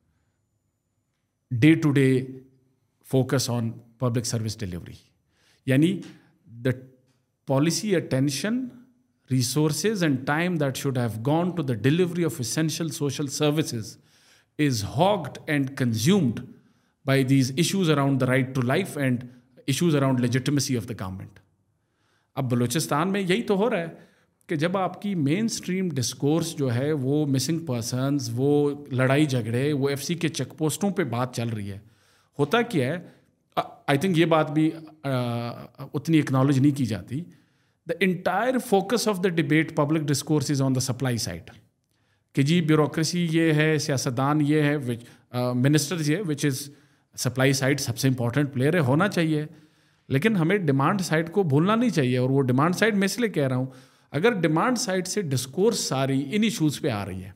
day to day focus on public service delivery, यानी the policy attention, resources and time that should have gone to the delivery of essential social services is hogged and consumed by these issues around the right to life and issues around legitimacy of the government. अब बलूचिस्तान में यही तो हो रहा है कि जब आपकी मेन स्ट्रीम डिस्कोर्स जो है वो मिसिंग पर्सनस, वो लड़ाई झगड़े, वो एफसी के चेक पोस्टों पे बात चल रही है, होता क्या है, आई थिंक ये बात भी आ, उतनी एक्नॉलेज नहीं की जाती. The entire focus of the debate, public discourse is on the supply side. कि जी ब्यूरोक्रेसी ये है, सियासतदान ये है, विच मिनिस्टर्स ये, विच इज़ सप्लाई साइड सबसे इंपॉर्टेंट प्लेयर है, होना चाहिए. लेकिन हमें डिमांड साइड को भूलना नहीं चाहिए. और वो डिमांड साइड मैं इसलिए कह रहा हूँ, अगर डिमांड साइड से डिस्कोर्स सारी इन इशूज़ पे आ रही है,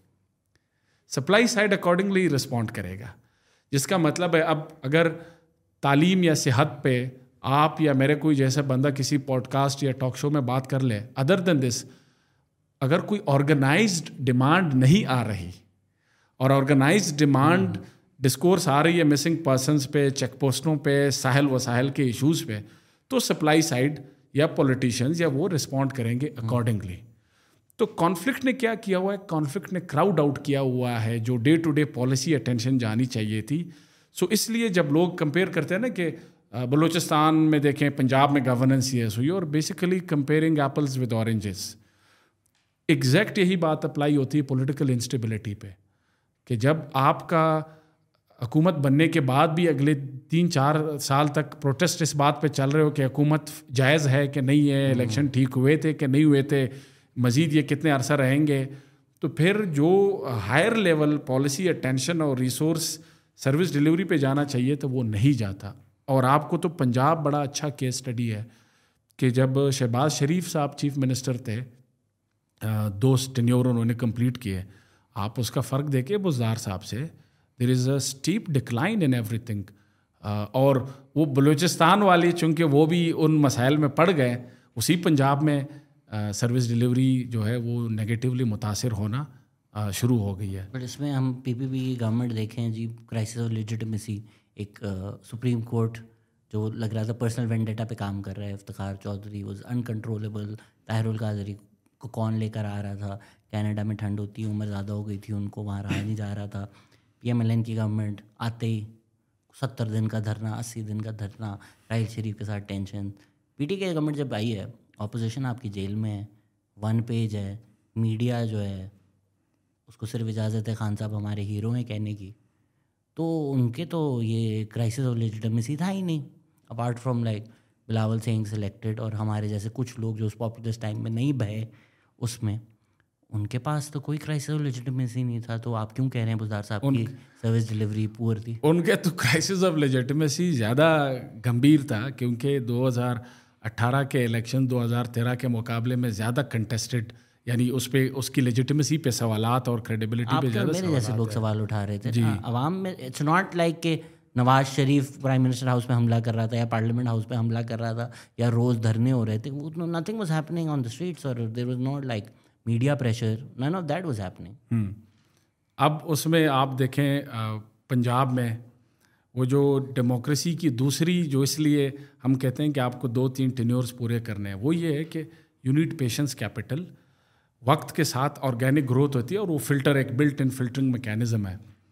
सप्लाई साइड अकॉर्डिंगली रिस्पॉन्ड करेगा. जिसका मतलब है अब अगर तालीम या सेहत पे आप या मेरे कोई जैसा बंदा किसी पॉडकास्ट या टॉक शो में बात कर ले, अदर देन दिस, अगर कोई ऑर्गेनाइज्ड डिमांड नहीं आ रही और ऑर्गेनाइज्ड डिमांड डिस्कोर्स आ रही है मिसिंग पर्सनस पे, चेक पोस्टों पे, साहिल वसाहिल के इश्यूज़ पे, तो सप्लाई साइड या पॉलिटिशियंस या वो रिस्पॉन्ड करेंगे अकॉर्डिंगली. तो कॉन्फ्लिक्ट ने क्या किया हुआ है, कॉन्फ्लिक्ट ने क्राउड आउट किया हुआ है जो day to day policy attention जानी चाहिए थी. सो इसलिए जब लोग कंपेयर करते हैं ना कि बलूचिस्तान में देखें, पंजाब में गवर्नेंस ये हुई, और basically comparing apples with oranges, exact यही बात अप्लाई होती है पॉलिटिकल इंस्टेबिलिटी पे कि जब आपका हुकूमत बनने के बाद भी अगले तीन चार साल तक प्रोटेस्ट इस बात पे चल रहे हो कि हुकूमत जायज़ है कि नहीं है, इलेक्शन ठीक हुए थे कि नहीं हुए थे, मज़ीद ये कितने अरसा रहेंगे, तो फिर जो हायर लेवल पॉलिसी अटेंशन और रिसोर्स सर्विस डिलीवरी पे जाना चाहिए तो वो नहीं जाता. और आपको तो पंजाब बड़ा अच्छा केस स्टडी है कि जब शहबाज शरीफ साहब चीफ मिनिस्टर थे, दो टेन्योर उन्होंने कंप्लीट किए, आप उसका फ़र्क देखे बुज़दार साहब से, there is a steep decline in everything. और वो बलूचिस्तान वाले चूँकि वो भी उन मसाइल में पड़ गए, उसी पंजाब में सर्विस डिलीवरी जो है वो नेगेटिवली मुतासिर होना शुरू हो गई है. बट इसमें हम पीपीपी की गवर्नमेंट देखें जी, क्राइसिस ऑफ लेजिटिमेसी, एक सुप्रीम uh, कोर्ट जो लग रहा था पर्सनल वेंडेटा पे काम कर रहा है, इफ्तिखार चौधरी वाज अनकंट्रोलेबल, ताहिरुल कादरी को कौन लेकर आ रहा था, कनाडा में ठंड होती है, उम्र ज़्यादा हो गई थी, उनको वहाँ रहा नहीं जा रहा था. पीएमएलएन की गवर्नमेंट आते ही सत्तर दिन का धरना, अस्सी दिन का धरना, राहिल शरीफ के साथ टेंशन. पीटी की गवर्नमेंट जब आई है, अपोजिशन आपकी जेल में है, वन पेज है, मीडिया जो है उसको सिर्फ इजाज़त है खान साहब हमारे हीरो हैं कहने की, तो उनके तो ये क्राइसिस ऑफ लेजिटिमेसी था ही नहीं, apart from like Bilawal Singh selected और हमारे जैसे कुछ लोग जो उस पॉपुलर टाइम में नहीं बहे, उसमें उनके पास तो कोई क्राइसिस ऑफ लेजिटिमेसी नहीं था. तो आप क्यों कह रहे हैं बुज़दार साहब की सर्विस डिलीवरी पुअर थी? उनके तो क्राइसिस ऑफ लेजिटिमेसी ज़्यादा गंभीर था, क्योंकि दो हज़ार अठारह के इलेक्शन दो हज़ार तेरह के मुकाबले में ज़्यादा कंटेस्टेड, यानी उस पे उसकी लेजिटिमेसी पे सवालात और क्रेडिबिलिटी पे ज़्यादा मेरे जैसे लोग सवाल उठा रहे थे. आवाम में इट्स नॉट लाइक के Nawaz Sharif prime minister house پہ حملہ کر رہا تھا یا پارلیمنٹ ہاؤس پہ حملہ کر رہا تھا یا روز دھرنے ہو رہے تھے, nothing was happening on the streets اور there was not like media pressure, none of that was happening. اب اس میں آپ دیکھیں پنجاب میں وہ جو ڈیموکریسی کی دوسری جو اس لیے ہم کہتے ہیں کہ آپ کو دو تین ٹینیورز پورے کرنے ہیں, وہ یہ ہے کہ یو نیڈ پیشنس کیپٹل. وقت کے ساتھ آرگینک گروتھ ہوتی ہے اور وہ فلٹر ایک بلٹ ان فلٹرنگ میکینزم ہے.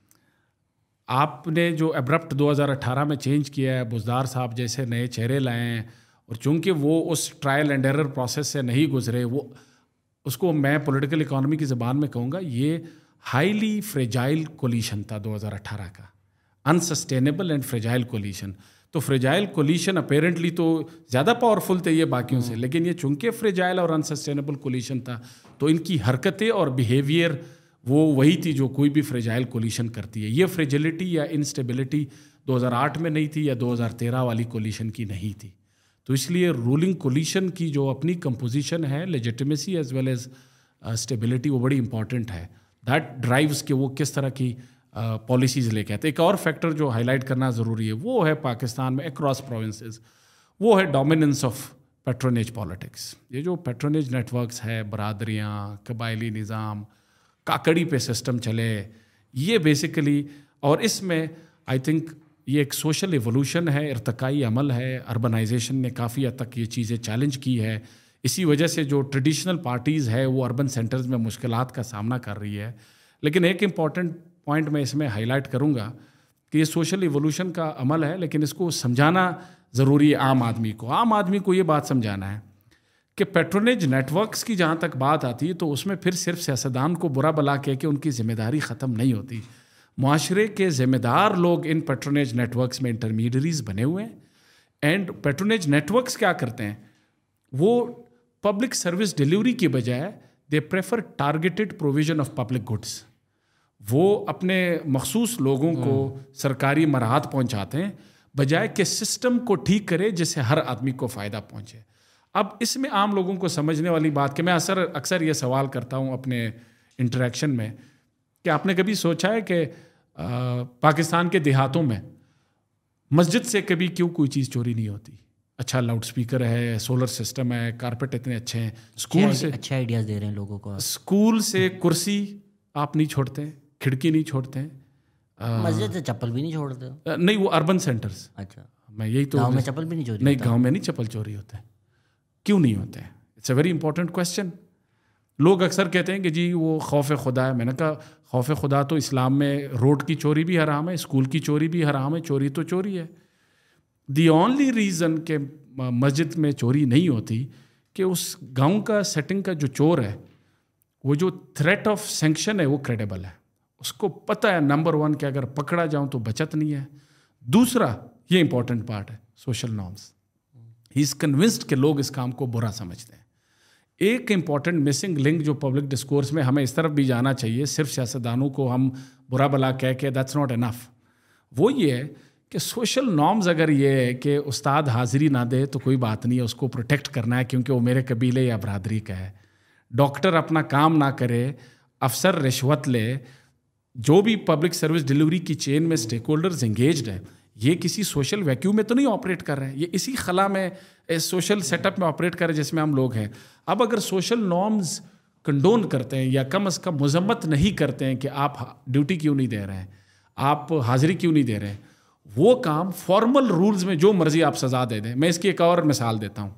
آپ نے جو ایبرپٹ دو ہزار اٹھارہ میں چینج کیا ہے, بزدار صاحب جیسے نئے چہرے لائے ہیں, اور چونکہ وہ اس ٹرائل اینڈ ایرر پروسیس سے نہیں گزرے, وہ اس کو میں پولیٹیکل اکانومی کی زبان میں کہوں گا یہ ہائیلی فریجائل کولیشن تھا دو ہزار اٹھارہ کا, انسسٹینیبل اینڈ فریجائل کولیشن. تو فریجائل کولیشن اپیرنٹلی تو زیادہ پاورفل تھے یہ باقیوں سے, لیکن یہ چونکہ فریجائل اور انسسٹینیبل کولیشن تھا تو ان کی حرکتیں اور بیہیویئر وہ وہی تھی جو کوئی بھی فریجائل کولیشن کرتی ہے. یہ فریجلٹی یا انسٹیبلٹی دو ہزار آٹھ میں نہیں تھی یا دو ہزار تیرہ والی کولیشن کی نہیں تھی. تو اس لیے رولنگ کولیشن کی جو اپنی کمپوزیشن ہے, legitimacy as well as stability, وہ بڑی امپورٹنٹ ہے. دیٹ ڈرائیوز کہ وہ کس طرح کی پالیسیز لے کے آتے. ایک اور فیکٹر جو ہائی لائٹ کرنا ضروری ہے وہ ہے پاکستان میں اکراس پروونسز, وہ ہے ڈومیننس آف پیٹرونیج پالیٹکس. یہ جو پیٹرونیج نیٹ ورکس ہے, برادریاں, قبائلی نظام, کاکڑی پہ سسٹم چلے, یہ بیسیکلی, اور اس میں آئی تھنک یہ ایک سوشل ایوولوشن ہے, ارتقائی عمل ہے. اربنائزیشن نے کافی حد تک یہ چیزیں چیلنج کی ہے. اسی وجہ سے جو ٹریڈیشنل پارٹیز ہے وہ اربن سینٹرز میں مشکلات کا سامنا کر رہی ہے. لیکن ایک امپورٹنٹ پوائنٹ میں اس میں ہائی لائٹ کروں گا کہ یہ سوشل ایوولوشن کا عمل ہے, لیکن اس کو سمجھانا ضروری ہے عام آدمی کو. عام آدمی کو یہ بات سمجھانا ہے کہ پیٹرونیج نیٹ ورکس کی جہاں تک بات آتی ہے تو اس میں پھر صرف سیاستدان کو برا بلا کہہ کے ان کی ذمہ داری ختم نہیں ہوتی. معاشرے کے ذمہ دار لوگ ان پیٹرونیج نیٹ ورکس میں انٹرمیڈیریز بنے ہوئے ہیں. اینڈ پیٹرونیج نیٹ ورکس کیا کرتے ہیں, وہ پبلک سروس ڈیلیوری کی بجائے they prefer targeted provision of public goods. وہ اپنے مخصوص لوگوں کو سرکاری مراحت پہنچاتے ہیں بجائے کہ سسٹم کو ٹھیک کرے جس سے ہر آدمی کو فائدہ پہنچے. اب اس میں عام لوگوں کو سمجھنے والی بات کہ میں اکثر اکثر یہ سوال کرتا ہوں اپنے انٹریکشن میں کہ آپ نے کبھی سوچا ہے کہ پاکستان کے دیہاتوں میں مسجد سے کبھی کیوں کوئی چیز چوری نہیں ہوتی؟ اچھا لاؤڈ اسپیکر ہے, سولر سسٹم ہے, کارپیٹ اتنے اچھے ہیں, اسکول سے اچھے آئیڈیاز دے رہے ہیں لوگوں کو. اسکول سے کرسی آپ نہیں چھوڑتے, کھڑکی نہیں چھوڑتے, مسجد سے چپل بھی نہیں چھوڑتے. نہیں, وہ اربن سینٹرز. اچھا, میں یہی تو, گاؤں میں چپل بھی نہیں چوری؟ نہیں, گاؤں میں نہیں چپل چوری ہوتے. کیوں نہیں ہوتے؟ It's a very important question. لوگ اکثر کہتے ہیں کہ جی وہ خوف خدا ہے. میں نے کہا خوف خدا تو اسلام میں روڈ کی چوری بھی حرام ہے, اسکول کی چوری بھی حرام ہے, چوری تو چوری ہے. دی اونلی ریزن کہ مسجد میں چوری نہیں ہوتی کہ اس گاؤں کا سیٹنگ کا جو چور ہے وہ جو تھریٹ آف سینکشن ہے وہ کریڈیبل ہے. اس کو پتہ ہے نمبر ون کہ اگر پکڑا جاؤں تو بچت نہیں ہے. دوسرا, یہ امپورٹنٹ پارٹ ہے, social norms. He is convinced کہ لوگ اس کام کو برا سمجھتے ہیں. ایک امپورٹنٹ مسنگ لنک جو پبلک ڈسکورس میں ہمیں اس طرف بھی جانا چاہیے, صرف سیاستدانوں کو ہم برا بلا کہہ کے دیٹس ناٹ انف, وہ یہ ہے کہ سوشل نارمز اگر یہ ہے کہ استاد حاضری نہ دے تو کوئی بات نہیں ہے, اس کو پروٹیکٹ کرنا ہے کیونکہ وہ میرے قبیلے یا برادری کا ہے. ڈاکٹر اپنا کام نہ کرے, افسر رشوت لے, جو بھی پبلک سروس ڈیلیوری کی چین میں اسٹیک ہولڈرز انگیجڈ ہیں, یہ کسی سوشل ویکیوم میں تو نہیں آپریٹ کر رہے ہیں, یہ اسی خلا میں سوشل سیٹ اپ میں آپریٹ کر رہے ہیں جس میں ہم لوگ ہیں. اب اگر سوشل نارمز کنڈون کرتے ہیں یا کم از کم مذمت نہیں کرتے ہیں کہ آپ ڈیوٹی کیوں نہیں دے رہے ہیں, آپ حاضری کیوں نہیں دے رہے ہیں, وہ کام فارمل رولز میں جو مرضی آپ سزا دے دیں. میں اس کی ایک اور مثال دیتا ہوں.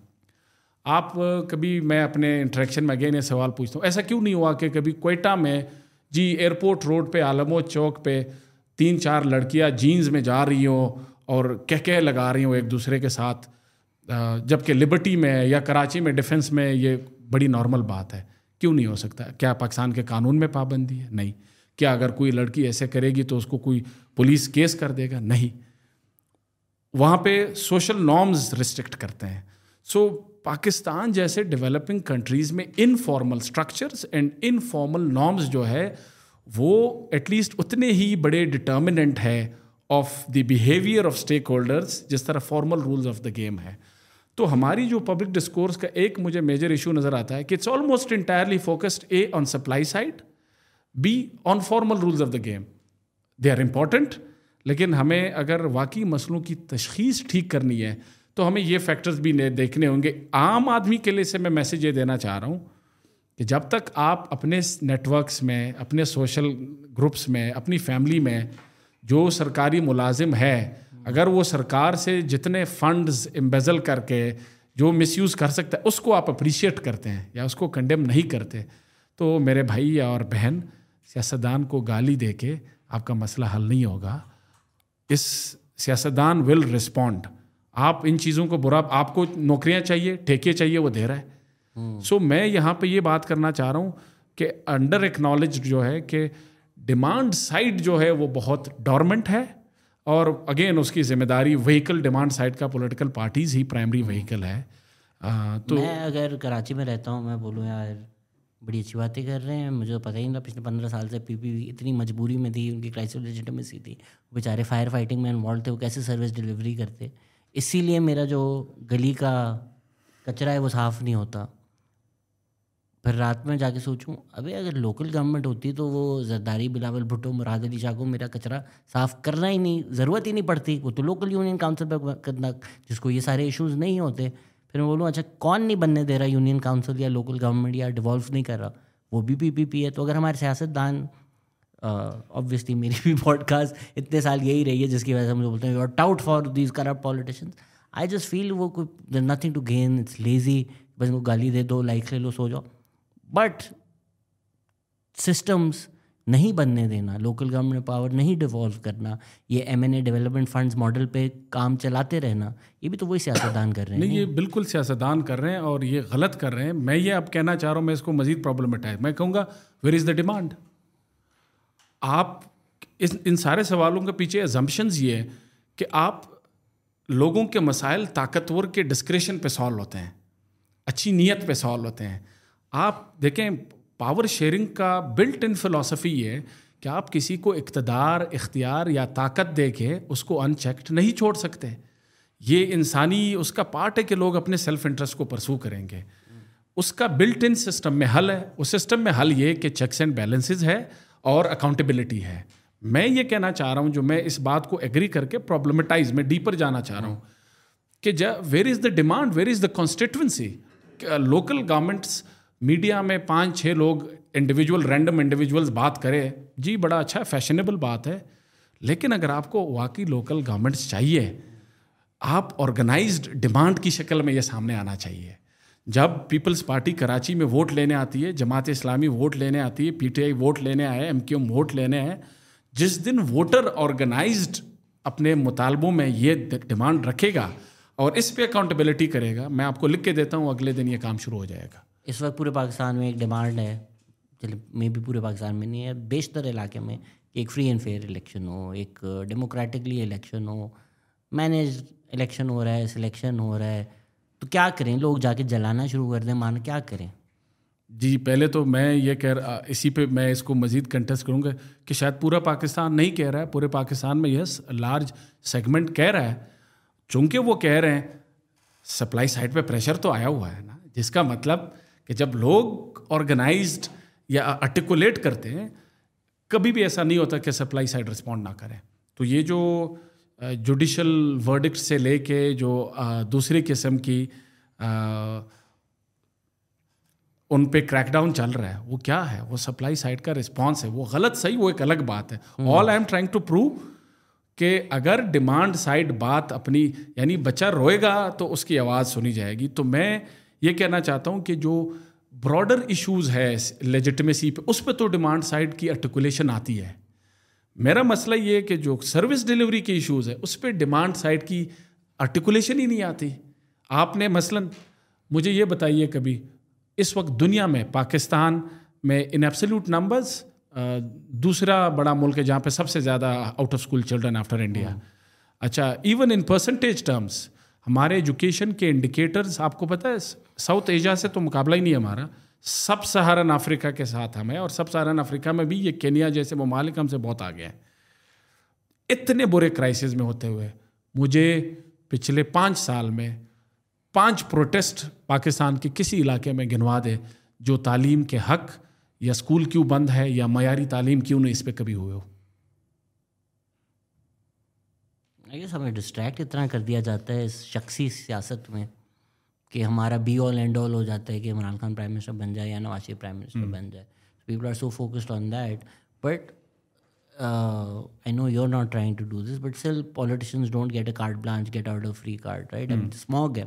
آپ کبھی, میں اپنے انٹریکشن میں اگین یہ سوال پوچھتا ہوں, ایسا کیوں نہیں ہوا کہ کبھی کوئٹہ میں جی ایئرپورٹ روڈ پہ عالمو چوک پہ تین چار لڑکیاں جینز میں جا رہی ہوں اور کہہ کہہ لگا رہی ہوں ایک دوسرے کے ساتھ, جبکہ لبرٹی میں یا کراچی میں ڈیفنس میں یہ بڑی نارمل بات ہے؟ کیوں نہیں ہو سکتا؟ کیا پاکستان کے قانون میں پابندی ہے؟ نہیں. کیا اگر کوئی لڑکی ایسے کرے گی تو اس کو کوئی پولیس کیس کر دے گا؟ نہیں. وہاں پہ سوشل نارمز ریسٹرکٹ کرتے ہیں. سو پاکستان جیسے ڈیولپنگ کنٹریز میں informal structures and informal norms جو ہے وہ ایٹ لیسٹ اتنے ہی بڑے ڈٹرمننٹ ہے of the behaviour of stakeholders جس طرح formal rules of the game ہے. تو ہماری جو پبلک ڈسکورس کا ایک مجھے میجر ایشو نظر آتا ہے کہ it's almost entirely focused A on supply side, B on formal rules of the game. They are important, لیکن ہمیں اگر واقعی مسئلوں کی تشخیص ٹھیک کرنی ہے تو ہمیں یہ فیکٹرز بھی دیکھنے ہوں گے. عام آدمی کے لیے سے میں میسیج یہ دینا چاہ رہا ہوں کہ جب تک آپ اپنے نیٹ ورکس میں, اپنے سوشل گروپس میں, اپنی فیملی میں جو سرکاری ملازم ہے, اگر وہ سرکار سے جتنے فنڈز امبیزل کر کے جو مس یوز کر سکتا ہے اس کو آپ اپریشیٹ کرتے ہیں یا اس کو کنڈیم نہیں کرتے, تو میرے بھائی اور بہن, سیاستدان کو گالی دے کے آپ کا مسئلہ حل نہیں ہوگا. اس سیاستدان ول رسپونڈ. آپ ان چیزوں کو برا, آپ کو نوکریاں چاہیے, ٹھیکے چاہیے, وہ دے رہا ہے. سو so, میں یہاں پہ یہ بات کرنا چاہ رہا ہوں کہ انڈر ایکنالج جو ہے کہ ڈیمانڈ سائڈ جو ہے وہ بہت ڈورمنٹ ہے, اور اگین اس کی ذمہ داری وہیکل ڈیمانڈ سائڈ کا پولیٹیکل پارٹیز ہی پرائمری وہیکل ہے. تو میں اگر کراچی میں رہتا ہوں, میں بولوں یار بڑی اچھی باتیں کر رہے ہیں, مجھے پتہ ہی نہیں تھا پچھلے پندرہ سال سے پی پی پی اتنی مجبوری میں تھی, ان کی کرائسس لیجیٹمیسی تھی, بیچارے فائر فائٹنگ میں انوالو تھے, وہ کیسے سروس ڈلیوری کرتے. اسی لیے میرا جو گلی کا کچرا ہے وہ صاف نہیں ہوتا. پھر رات میں جا کے سوچوں ابھی اگر لوکل گورنمنٹ ہوتی تو وہ زرداری, بلاول بھٹو, مراد علی شاہ کو میرا کچرا صاف کرنا ہی نہیں, ضرورت ہی نہیں پڑتی. وہ تو لوکل یونین کاؤنسل پہ کرنا جس کو یہ سارے ایشوز نہیں ہوتے. پھر میں بولوں اچھا کون نہیں بننے دے رہا یونین کاؤنسل یا لوکل گورنمنٹ یا ڈیوالو نہیں کر رہا, وہ بھی پی پی پی ہے. تو اگر ہمارے سیاست دان, آبویسلی میری بھی پوڈ کاسٹ اتنے سال یہی رہی ہے جس کی وجہ سے مجھے بولتے ہیں you are tout for these corrupt politicians. I just feel وہ کوئی there nothing to gain, it's lazy, بس ان کو گالی دے دو, لائک لے لو, سو جاؤ. بٹ سسٹمس نہیں بننے دینا, لوکل گورنمنٹ پاور نہیں ڈیوالو کرنا, یہ M N A development funds model پہ کام چلاتے رہنا, یہ بھی تو وہی سیاستدان کر رہے ہیں. نہیں, یہ بالکل سیاستدان کر رہے ہیں اور یہ غلط کر رہے ہیں. میں یہ اب کہنا چاہ رہا ہوں, میں اس کو مزید پرابلمٹائز میں کہوں گا, ویئر از دا ڈیمانڈ. آپ ان سارے سوالوں کے پیچھے ازمپشنز یہ ہے کہ آپ لوگوں کے مسائل طاقتور کے ڈسکریشن پہ سالو ہوتے ہیں, اچھی نیت پہ سالو ہوتے ہیں. آپ دیکھیں پاور شیئرنگ کا بلٹ ان فلاسفی یہ ہے کہ آپ کسی کو اقتدار, اختیار یا طاقت دے کے اس کو ان چیکڈ نہیں چھوڑ سکتے. یہ انسانی اس کا پارٹ ہے کہ لوگ اپنے سیلف انٹرسٹ کو پرسو کریں گے. اس کا بلٹ ان سسٹم میں حل ہے. اس سسٹم میں حل یہ کہ چیکس اینڈ بیلنسز ہے اور اکاؤنٹیبلٹی ہے. میں یہ کہنا چاہ رہا ہوں, جو میں اس بات کو ایگری کر کے پرابلمٹائز میں ڈیپر جانا چاہ رہا ہوں کہ where is the demand, where is the constituency. Local governments media میں پانچ چھ لوگ انڈیویجول رینڈم انڈیویجولز بات کرے, جی بڑا اچھا فیشنیبل بات ہے, لیکن اگر آپ کو واقعی لوکل گورنمنٹس چاہیے, آپ آرگنائزڈ ڈیمانڈ کی شکل میں یہ سامنے آنا چاہیے. جب پیپلز پارٹی کراچی میں ووٹ لینے آتی ہے, جماعت اسلامی ووٹ لینے آتی ہے, پی ٹی آئی ووٹ لینے آئے, ایم کیو ایم ووٹ لینے آئے, جس دن ووٹر آرگنائزڈ اپنے مطالبوں میں یہ ڈیمانڈ رکھے گا اور اس پہ اکاؤنٹیبلٹی کرے گا, میں آپ کو لکھ کے دیتا ہوں اگلے دن یہ کام شروع ہو جائے گا. اس وقت پورے پاکستان میں ایک ڈیمانڈ ہے, چلے میں بھی پورے پاکستان میں نہیں ہے, بیشتر علاقے میں, کہ ایک فری اینڈ فیئر الیکشن ہو, ایک ڈیموکریٹکلی الیکشن ہو, مینیج الیکشن ہو رہا ہے, سلیکشن ہو رہا ہے. تو کیا کریں, لوگ جا کے جلانا شروع کر دیں, مان کیا کریں؟ جی پہلے تو میں یہ کہہ رہا, اسی پہ میں اس کو مزید کنٹیسٹ کروں گا کہ شاید پورا پاکستان نہیں کہہ رہا ہے, پورے پاکستان میں یس لارج سیگمنٹ کہہ رہا ہے. چونکہ وہ کہہ رہے ہیں, سپلائی سائڈ پہ پریشر تو آیا ہوا ہے نا, جس کا مطلب کہ جب لوگ آرگنائزڈ یا آرٹیکولیٹ کرتے ہیں, کبھی بھی ایسا نہیں ہوتا کہ سپلائی سائڈ رسپونڈ نہ کریں. تو یہ جو جوڈیشل ورڈکٹ سے لے کے جو دوسری قسم کی ان پہ کریک ڈاؤن چل رہا ہے, وہ کیا ہے؟ وہ سپلائی سائڈ کا رسپانس ہے. وہ غلط صحیح وہ ایک الگ بات ہے. All I am trying to prove کہ اگر ڈیمانڈ سائڈ بات اپنی, یعنی بچہ روئے گا تو اس کی آواز سنی جائے گی. تو میں یہ کہنا چاہتا ہوں کہ جو براڈر ایشوز ہے لیجٹمیسی پہ, اس پہ تو ڈیمانڈ سائڈ کی آرٹیکولیشن آتی ہے. میرا مسئلہ یہ ہے کہ جو سروس ڈیلیوری کے ایشوز ہے اس پہ ڈیمانڈ سائڈ کی آرٹیکولیشن ہی نہیں آتی. آپ نے مثلاً مجھے یہ بتائیے کبھی, اس وقت دنیا میں پاکستان میں ان ایبسلیوٹ نمبرز دوسرا بڑا ملک ہے جہاں پہ سب سے زیادہ out of school children after India. اچھا, ایون ان پرسنٹیج ٹرمز ہمارے ایجوکیشن کے انڈیکیٹرز آپ کو پتہ ہے ساؤتھ ایشیا سے تو مقابلہ ہی نہیں ہمارا, سب سہارن افریقہ کے ساتھ ہمیں, اور سب سہارن افریقہ میں بھی یہ کینیا جیسے ممالک ہم سے بہت آگے ہیں. اتنے برے کرائسس میں ہوتے ہوئے مجھے پچھلے پانچ سال میں پانچ پروٹیسٹ پاکستان کے کسی علاقے میں گنوا دے جو تعلیم کے حق یا اسکول کیوں بند ہے یا معیاری تعلیم کیوں نہیں اس پہ کبھی ہوئے ہو. آئی گیس ہمیں ڈسٹریکٹ اتنا کر دیا جاتا ہے اس شخصی سیاست میں کہ ہمارا بی آل اینڈ آل ہو جاتا ہے کہ عمران خان پرائم منسٹر بن جائے یا نواز شریف پرائم منسٹر بن جائے. People are so focused on that. But I know you are not trying to do this, but still politicians don't get a carte blanche, get out of free card, right. اب smog ہے,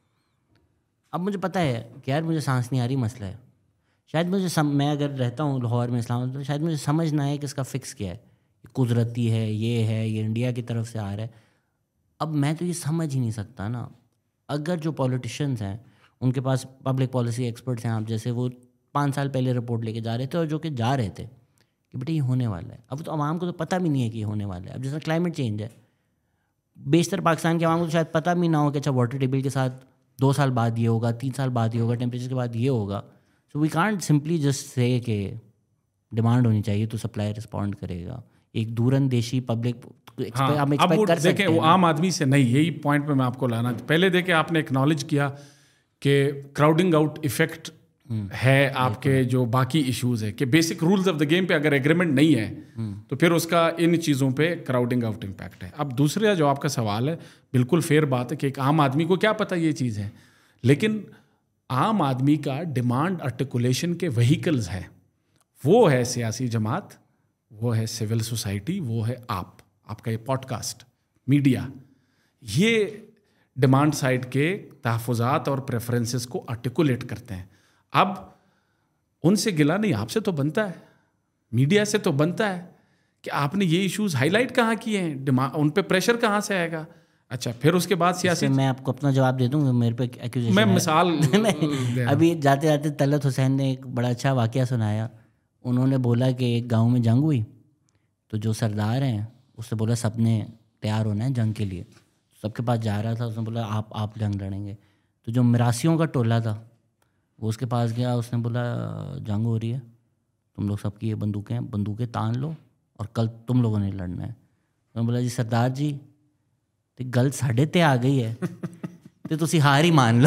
اب مجھے پتہ ہے کہ یار مجھے سانس نہیں آ رہی, مسئلہ ہے. شاید مجھے سم میں اگر رہتا ہوں لاہور میں اسلام آباد, تو شاید مجھے سمجھ نہ آئے کہ اس کا فکس کیا ہے, قدرتی ہے, یہ ہے, یہ انڈیا کی طرف سے آ رہا ہے. اب میں تو یہ سمجھ ہی نہیں سکتا نا. اگر جو پولیٹیشینز ہیں ان کے پاس پبلک پالیسی ایکسپرٹس ہیں, آپ جیسے, وہ پانچ سال پہلے رپورٹ لے کے جا رہے تھے, اور جو کہ جا رہے تھے کہ بیٹا یہ ہونے والا ہے. اب تو عوام کو تو پتہ بھی نہیں ہے کہ یہ ہونے والا ہے. اب جیسا کلائمیٹ چینج ہے, بیشتر پاکستان کے عوام کو تو شاید پتہ بھی نہ ہو کہ اچھا واٹر ٹیبل کے ساتھ دو سال بعد یہ ہوگا, تین سال بعد یہ ہوگا, ٹیمپریچر کے بعد یہ ہوگا. So we can't simply just say کہ ڈیمانڈ ہونی چاہیے تو سپلائی رسپونڈ کرے گا. ایک دور اندیشی پبلک ہم ایکسپیکٹ کر سکتے ہیں. وہ عام آدمی سے نہیں, یہی پوائنٹ پہ میں آپ کو لانا. پہلے دیکھیں آپ نے ایکنالج کیا کہ کراؤڈنگ آؤٹ ایفیکٹ ہے آپ کے جو باقی ایشوز ہے, کہ basic rules of the game پہ اگر ایگریمنٹ نہیں ہے تو پھر اس کا ان چیزوں پہ کراؤڈنگ آؤٹ امپیکٹ ہے. اب دوسرا جو آپ کا سوال ہے, بالکل فیئر بات ہے کہ ایک عام آدمی کو کیا پتہ یہ چیز ہے, لیکن عام آدمی کا ڈیمانڈ آرٹیکولیشن کے وہیکلز ہیں. وہ ہے سیاسی جماعت, وہ ہے سول سوسائٹی, وہ ہے آپ, آپ کا یہ پوڈ کاسٹ, میڈیا. یہ ڈیمانڈ سائڈ کے تحفظات اور پریفرنسز کو آرٹیکولیٹ کرتے ہیں. اب ان سے گلا نہیں, آپ سے تو بنتا ہے, میڈیا سے تو بنتا ہے کہ آپ نے یہ ایشوز ہائی لائٹ کہاں کیے ہیں, ان پہ پریشر کہاں سے آئے گا. اچھا, پھر اس کے بعد سیاسی, میں آپ کو اپنا جواب دے دوں, میرے پہ ایکوزیشن, میں مثال ابھی جاتے جاتے طلعت حسین نے ایک بڑا اچھا واقعہ سنایا. انہوں نے بولا کہ ایک گاؤں میں جنگ ہوئی, تو جو سردار ہیں اس سے بولا سب نے تیار ہونا ہے جنگ کے لیے. سب کے پاس جا رہا تھا, اس نے بولا آپ آپ جنگ لڑیں گے. تو جو مراسیوں کا ٹولہ تھا وہ اس کے پاس گیا, اس نے بولا جنگ ہو رہی ہے, تم لوگ سب کی یہ بندوقیں بندوقیں تان لو اور کل تم لوگوں نے لڑنا ہے. انہوں نے بولا جی سردار جی تو گل ساڈے تے آ گئی ہے تو تسی ہار ہی مان لو.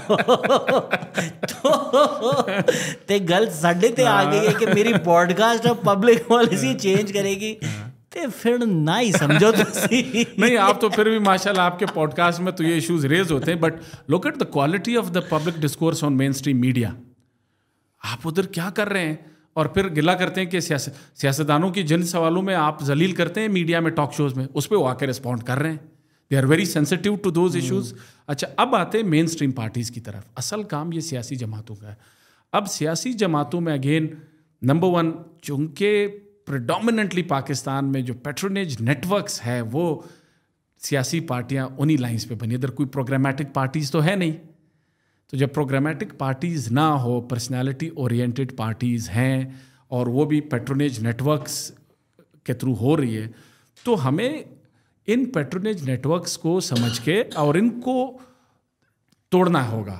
تو گل ساڈے تے آ گئی ہے کہ میری پوڈ کاسٹ اور پبلک پالیسی چینج کرے گی, تے پھر نہ ہی سمجھو تسی. نہیں, آپ تو پھر بھی ماشاءاللہ آپ کے پوڈ کاسٹ میں تو یہ ایشوز ریز ہوتے ہیں, but look at the quality of the public discourse on mainstream media. آپ ادھر کیا کر رہے ہیں, اور پھر گلا کرتے ہیں کہ سیاست سیاستدانوں کی جن سوالوں میں آپ ذلیل کرتے ہیں میڈیا میں, ٹاک شوز میں, اس پہ وہ آ کے رسپونڈ کر رہے ہیں. They are very sensitive to those issues. اچھا, اب آتے ہیں مین اسٹریم پارٹیز کی طرف. اصل کام یہ سیاسی جماعتوں کا ہے. اب سیاسی جماعتوں میں اگین نمبر ون, چونکہ پریڈومیننٹلی پاکستان میں جو پیٹرونیج نیٹ ورکس ہے وہ سیاسی پارٹیاں انہی لائنس پہ بنی. ادھر کوئی پروگرامیٹک پارٹیز تو ہے نہیں. تو جب پروگرامیٹک پارٹیز نہ ہو, پرسنالٹی اورینٹیڈ پارٹیز ہیں, اور وہ بھی پیٹرونیج نیٹ ورکس کے تھرو ہو رہی ہے, تو ہمیں ان پیٹرونیج نیٹ ورکس کو سمجھ کے اور ان کو توڑنا ہوگا,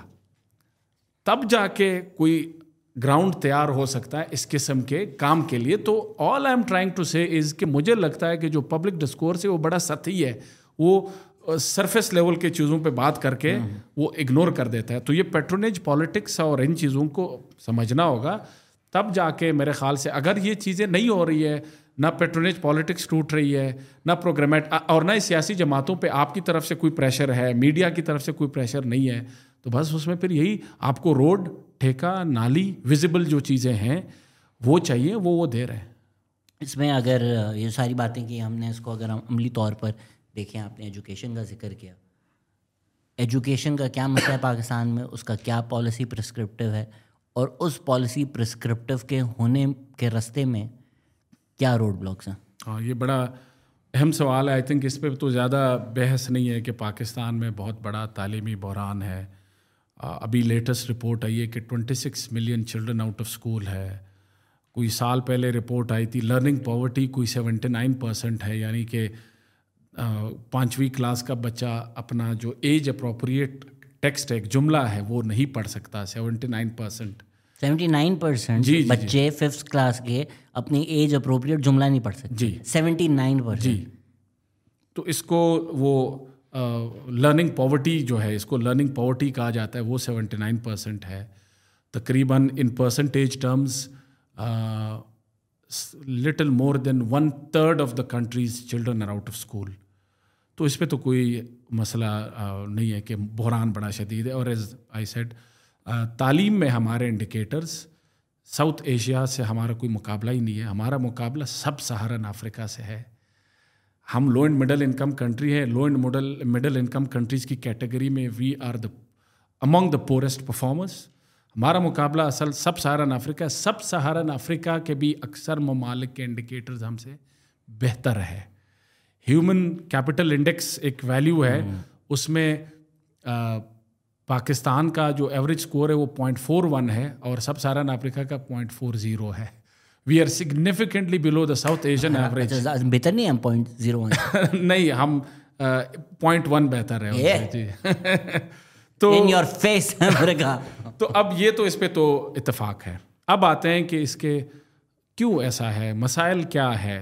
تب جا کے کوئی گراؤنڈ تیار ہو سکتا ہے اس قسم کے کام کے لیے. تو all I am trying to say is کہ مجھے لگتا ہے کہ جو پبلک ڈسکورس ہے وہ بڑا سطحی ہے, وہ سرفیس لیول کے چیزوں پہ بات کر کے وہ اگنور کر دیتا ہے. تو یہ پیٹرونیج پالیٹکس اور ان چیزوں کو سمجھنا ہوگا, تب جا کے میرے خیال سے اگر یہ چیزیں نہیں ہو رہی ہے, نہ پیٹرونیج پالیٹکس ٹوٹ رہی ہے, نہ پروگرامیٹ, اور نہ سیاسی جماعتوں پہ آپ کی طرف سے کوئی پریشر ہے, میڈیا کی طرف سے کوئی پریشر نہیں ہے, تو بس اس میں پھر یہی آپ کو روڈ, ٹھیکہ, نالی, ویزیبل جو چیزیں ہیں وہ چاہیے, وہ وہ دے رہے ہیں. اس میں اگر یہ ساری باتیں کی ہم نے, اس کو اگر ہم عملی طور پر دیکھیں, آپ نے ایجوکیشن کا ذکر کیا, ایجوکیشن کا کیا مسئلہ ہے پاکستان میں, اس کا کیا پالیسی پرسکرپٹیو ہے, اور اس پالیسی پرسکرپٹیو کے ہونے کے راستے میں کیا روڈ بلاکس ہیں. ہاں, یہ بڑا اہم سوال ہے. آئی تھنک اس پہ تو زیادہ بحث نہیں ہے کہ پاکستان میں بہت بڑا تعلیمی بحران ہے. ابھی لیٹسٹ رپورٹ آئی ہے کہ twenty six million children out of school ہے. کوئی سال پہلے رپورٹ آئی تھی لرننگ پاورٹی کوئی سیونٹی نائن پرسینٹ ہے, یعنی کہ پانچویں کلاس کا بچہ اپنا جو ایج اپروپریٹ ٹیکسٹ ایک جملہ ہے وہ نہیں پڑھ سکتا. Seventy nine percent seventy nine percent بچے ففتھ کلاس کے اپنی ایج اپروپریٹ جملہ نہیں پڑھ سکتے. جی, سیونٹی نائن پرسینٹ جی. تو اس کو وہ لرننگ پاورٹی جو ہے, اس کو لرننگ پاورٹی کہا جاتا ہے, وہ سیونٹی نائن پرسینٹ ہے. تقریباً in percentage terms little more than one third of the country's children are out of school. تو اس پہ تو کوئی مسئلہ نہیں ہے کہ بحران بڑا شدید ہے. اور ایز آئی سیڈ تعلیم میں ہمارے انڈیکیٹرز ساؤتھ ایشیا سے ہمارا کوئی مقابلہ ہی نہیں ہے. ہمارا مقابلہ سب سہارن افریقہ سے ہے. ہم low and middle income country ہے. Low and middle middle income countries کی کیٹیگری میں we are the among the poorest performers. ہمارا مقابلہ اصل سب سہارن افریقہ. سب سہارن افریقہ کے بھی اکثر ممالک کے انڈیکیٹرز ہم سے بہتر ہے. ہیومن کیپٹل انڈیکس ایک ویلیو ہے, اس میں پاکستان کا جو ایوریج اسکور ہے وہ پوائنٹ فور ون ہے اور سب سہارن افریقہ کا پوائنٹ فور زیرو ہے. We are significantly below the South Asian average. بہتر نہیں ہے پوائنٹ زیرو ون. نہیں, ہم پوائنٹ ون بہتر ہے جی. تو ان یور فیس. تو اب یہ تو اس پہ تو اتفاق ہے. اب آتے ہیں کہ اس کے کیوں ایسا ہے, مسائل کیا ہے.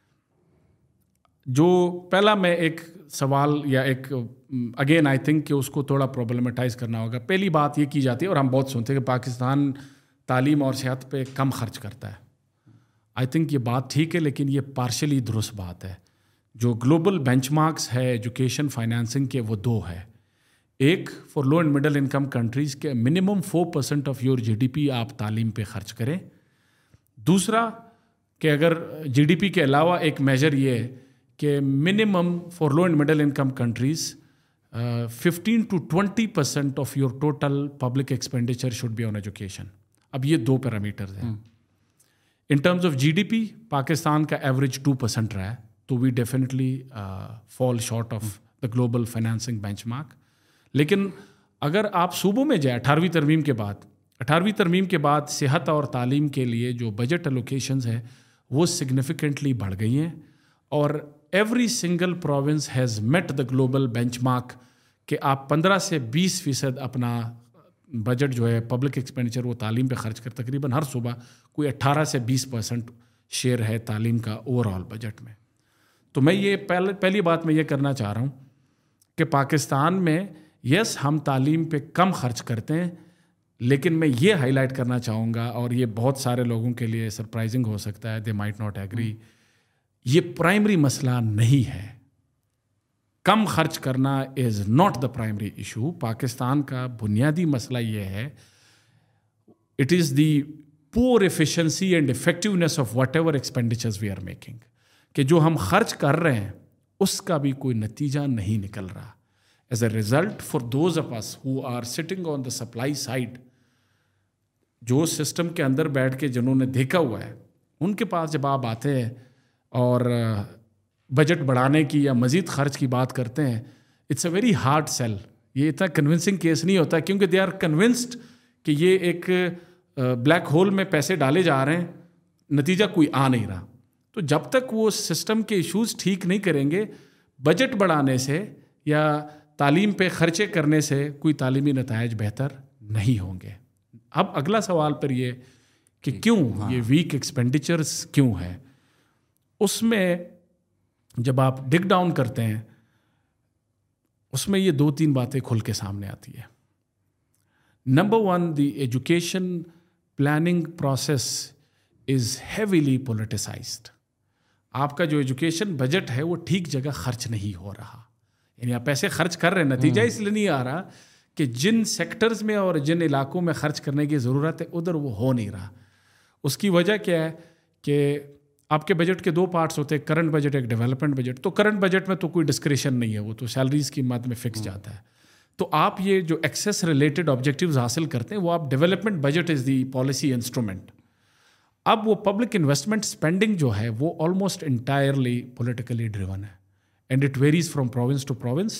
جو پہلا میں ایک سوال یا ایک اگین آئی تھنک کہ اس کو تھوڑا پرابلمٹائز کرنا ہوگا. پہلی بات یہ کی جاتی ہے اور ہم بہت سنتے ہیں کہ پاکستان تعلیم اور صحت پہ کم خرچ کرتا ہے. آئی تھنک یہ بات ٹھیک ہے, لیکن یہ پارشلی درست بات ہے. جو گلوبل بینچ مارکس ہے ایجوکیشن فائنانسنگ کے وہ دو ہے. ایک for low and middle income countries کے minimum four percent of your G D P آپ تعلیم پہ خرچ کریں. دوسرا کہ اگر جی ڈی پی کے علاوہ ایک میجر یہ ہے کہ minimum for low and middle income countries fifteen to twenty percent of your total public expenditure should be on education. اب یہ دو پیرامیٹرز ہیں. In terms of G D P Pakistan کا ایوریج ٹو پرسینٹ رہا ہے, تو we definitely fall short of the global financing benchmark. لیکن اگر آپ صوبوں میں جائیں اٹھارہویں ترمیم کے بعد اٹھارہویں ترمیم کے بعد صحت اور تعلیم کے لیے جو بجٹ الوکیشنز ہیں وہ سگنیفیکنٹلی بڑھ گئی ہیں. اور every single province has met the global benchmark کہ آپ پندرہ سے بیس فیصد اپنا بجٹ جو ہے پبلک ایکسپینڈیچر وہ تعلیم پہ خرچ کر, تقریباً ہر صوبہ کوئی اٹھارہ سے بیس پرسنٹ شیئر ہے تعلیم کا اوور آل بجٹ میں. تو میں یہ پہلے پہلی بات میں یہ کرنا چاہ رہا ہوں کہ پاکستان میں یس ہم تعلیم پہ کم خرچ کرتے ہیں, لیکن میں یہ ہائی لائٹ کرنا چاہوں گا اور یہ بہت سارے لوگوں کے لیے سرپرائزنگ ہو سکتا ہے, دے مائٹ ناٹ ایگری, یہ پرائمری مسئلہ نہیں ہے. کم خرچ کرنا is not the primary issue. Pakistan کا بنیادی مسئلہ یہ ہے it is the poor efficiency and effectiveness of whatever expenditures we are making, کہ جو ہم خرچ کر رہے ہیں اس کا بھی کوئی نتیجہ نہیں نکل رہا. As a result for those of us who are sitting on the supply side, جو سسٹم کے اندر بیٹھ کے جنہوں نے دیکھا ہوا ہے, ان کے پاس جب آپ آتے ہیں اور بجٹ بڑھانے کی یا مزید خرچ کی بات کرتے ہیں, it's a very hard sell. یہ اتنا کنونسنگ کیس نہیں ہوتا کیونکہ دے آر کنونسڈ کہ یہ ایک بلیک ہول میں پیسے ڈالے جا رہے ہیں, نتیجہ کوئی آ نہیں رہا. تو جب تک وہ سسٹم کے ایشوز ٹھیک نہیں کریں گے, بجٹ بڑھانے سے یا تعلیم پہ خرچے کرنے سے کوئی تعلیمی نتائج بہتر نہیں ہوں گے. اب اگلا سوال پر یہ کہ کیوں یہ ویک ایکسپینڈیچرز کیوں ہے. اس میں جب آپ ڈگ ڈاؤن کرتے ہیں اس میں یہ دو تین باتیں کھل کے سامنے آتی ہے. Number one, the education planning process is heavily politicized. آپ کا جو ایجوکیشن بجٹ ہے وہ ٹھیک جگہ خرچ نہیں ہو رہا. یعنی آپ پیسے خرچ کر رہے ہیں, نتیجہ اس لیے نہیں آ رہا کہ جن سیکٹرز میں اور جن علاقوں میں خرچ کرنے کی ضرورت ہے ادھر وہ ہو نہیں رہا. اس کی وجہ کیا ہے کہ آپ کے بجٹ کے دو پارٹس ہوتے ہیں, کرنٹ بجٹ ایک ڈیولپمنٹ بجٹ. تو کرنٹ بجٹ میں تو کوئی ڈسکریشن نہیں ہے, وہ تو سیلریز کی مد میں فکس جاتا ہے. تو آپ یہ جو ایکسیس ریلیٹڈ آبجیکٹیوز حاصل کرتے ہیں وہ آپ development budget is the policy instrument. اب وہ پبلک انویسٹمنٹ اسپینڈنگ جو ہے وہ آلموسٹ انٹائرلی پولیٹیکلی ڈریون ہے and it varies from province to province.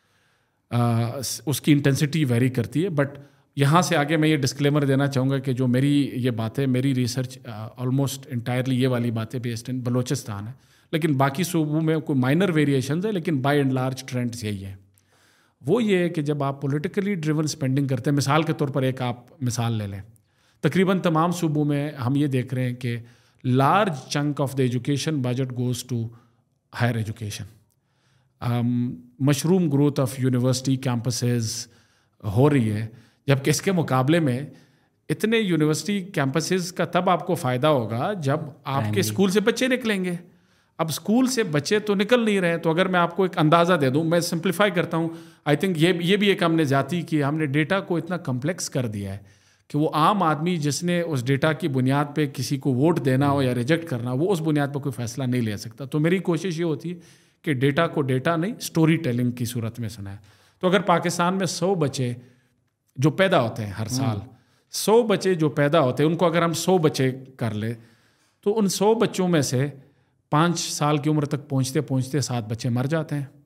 اس کی انٹینسٹی ویری کرتی ہے. بٹ یہاں سے آگے میں یہ ڈسکلیمر دینا چاہوں گا کہ جو میری یہ باتیں, میری ریسرچ آلموسٹ انٹائرلی یہ والی باتیں بیسڈ ان بلوچستان ہے, لیکن باقی صوبوں میں کوئی مائنر ویریشنز ہیں, لیکن بائی اینڈ لارج ٹرینڈز یہی ہیں. وہ یہ ہے کہ جب آپ پولیٹیکلی ڈریون اسپینڈنگ کرتے ہیں, مثال کے طور پر ایک آپ مثال لے لیں, تقریباً تمام صوبوں میں ہم یہ دیکھ رہے ہیں کہ large chunk of the education budget goes to higher education. Mushroom growth of university campuses ہو رہی ہے, جبکہ اس کے مقابلے میں اتنے یونیورسٹی کیمپسز کا تب آپ کو فائدہ ہوگا جب آپ کے اسکول سے بچے نکلیں گے. اب اسکول سے بچے تو نکل نہیں رہے. تو اگر میں آپ کو ایک اندازہ دے دوں, میں سمپلیفائی کرتا ہوں, آئی تھنک یہ یہ بھی ایک ہم نے زیادتی کی, ہم نے ڈیٹا کو اتنا کمپلیکس کر دیا ہے کہ وہ عام آدمی جس نے اس ڈیٹا کی بنیاد پہ کسی کو ووٹ دینا ہو یا ریجیکٹ کرنا, وہ اس بنیاد پہ کوئی فیصلہ نہیں لے سکتا. تو میری کوشش یہ ہوتی ہے کہ ڈیٹا کو ڈیٹا نہیں, اسٹوری ٹیلنگ کی صورت میں سنائے. تو اگر پاکستان میں سو بچے جو پیدا ہوتے ہیں ہر سال, سو بچے جو پیدا ہوتے ہیں ان کو اگر ہم سو بچے کر لیں تو ان سو بچوں میں سے پانچ سال کی عمر تک پہنچتے پہنچتے سات بچے مر جاتے ہیں.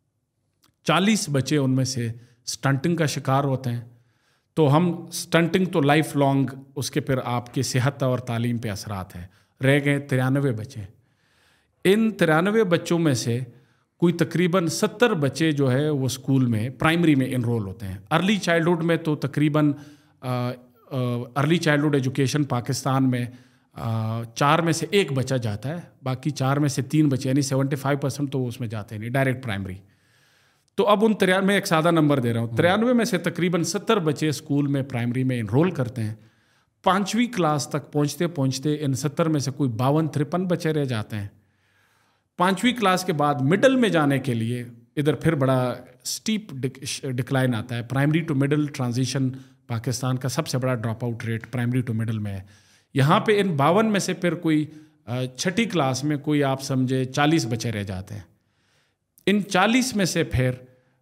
چالیس بچے ان میں سے سٹنٹنگ کا شکار ہوتے ہیں. تو ہم سٹنٹنگ تو لائف لانگ اس کے پھر آپ کی صحت اور تعلیم پہ اثرات ہیں. رہ گئے ترانوے بچے. ان ترانوے بچوں میں سے کوئی تقریباً ستر بچے جو ہے وہ اسکول میں پرائمری میں انرول ہوتے ہیں. ارلی چائلڈہڈ میں تو تقریباً ارلی چائلڈہڈ ایجوکیشن پاکستان میں چار میں سے ایک بچہ جاتا ہے, باقی چار میں سے تین بچے یعنی سیونٹی فائیو پرسینٹ تو اس میں جاتے ہیں نہیں, ڈائریکٹ پرائمری. تو اب ان تریا میں ایک سادہ نمبر دے رہا ہوں, ترانوے میں سے تقریباً ستر بچے اسکول میں پرائمری میں انرول کرتے ہیں. پانچویں کلاس تک پہنچتے پہنچتے ان ستر میں سے کوئی باون ترپن بچے رہ جاتے ہیں. پانچویں کلاس کے بعد مڈل میں جانے کے لیے ادھر پھر بڑا اسٹیپ ڈکلائن آتا ہے. Primary to middle transition Pakistan کا سب سے بڑا drop out rate primary to middle میں ہے. یہاں پہ ان باون میں سے پھر کوئی چھٹی کلاس میں کوئی آپ سمجھے چالیس بچے رہ جاتے ہیں. ان چالیس میں سے پھر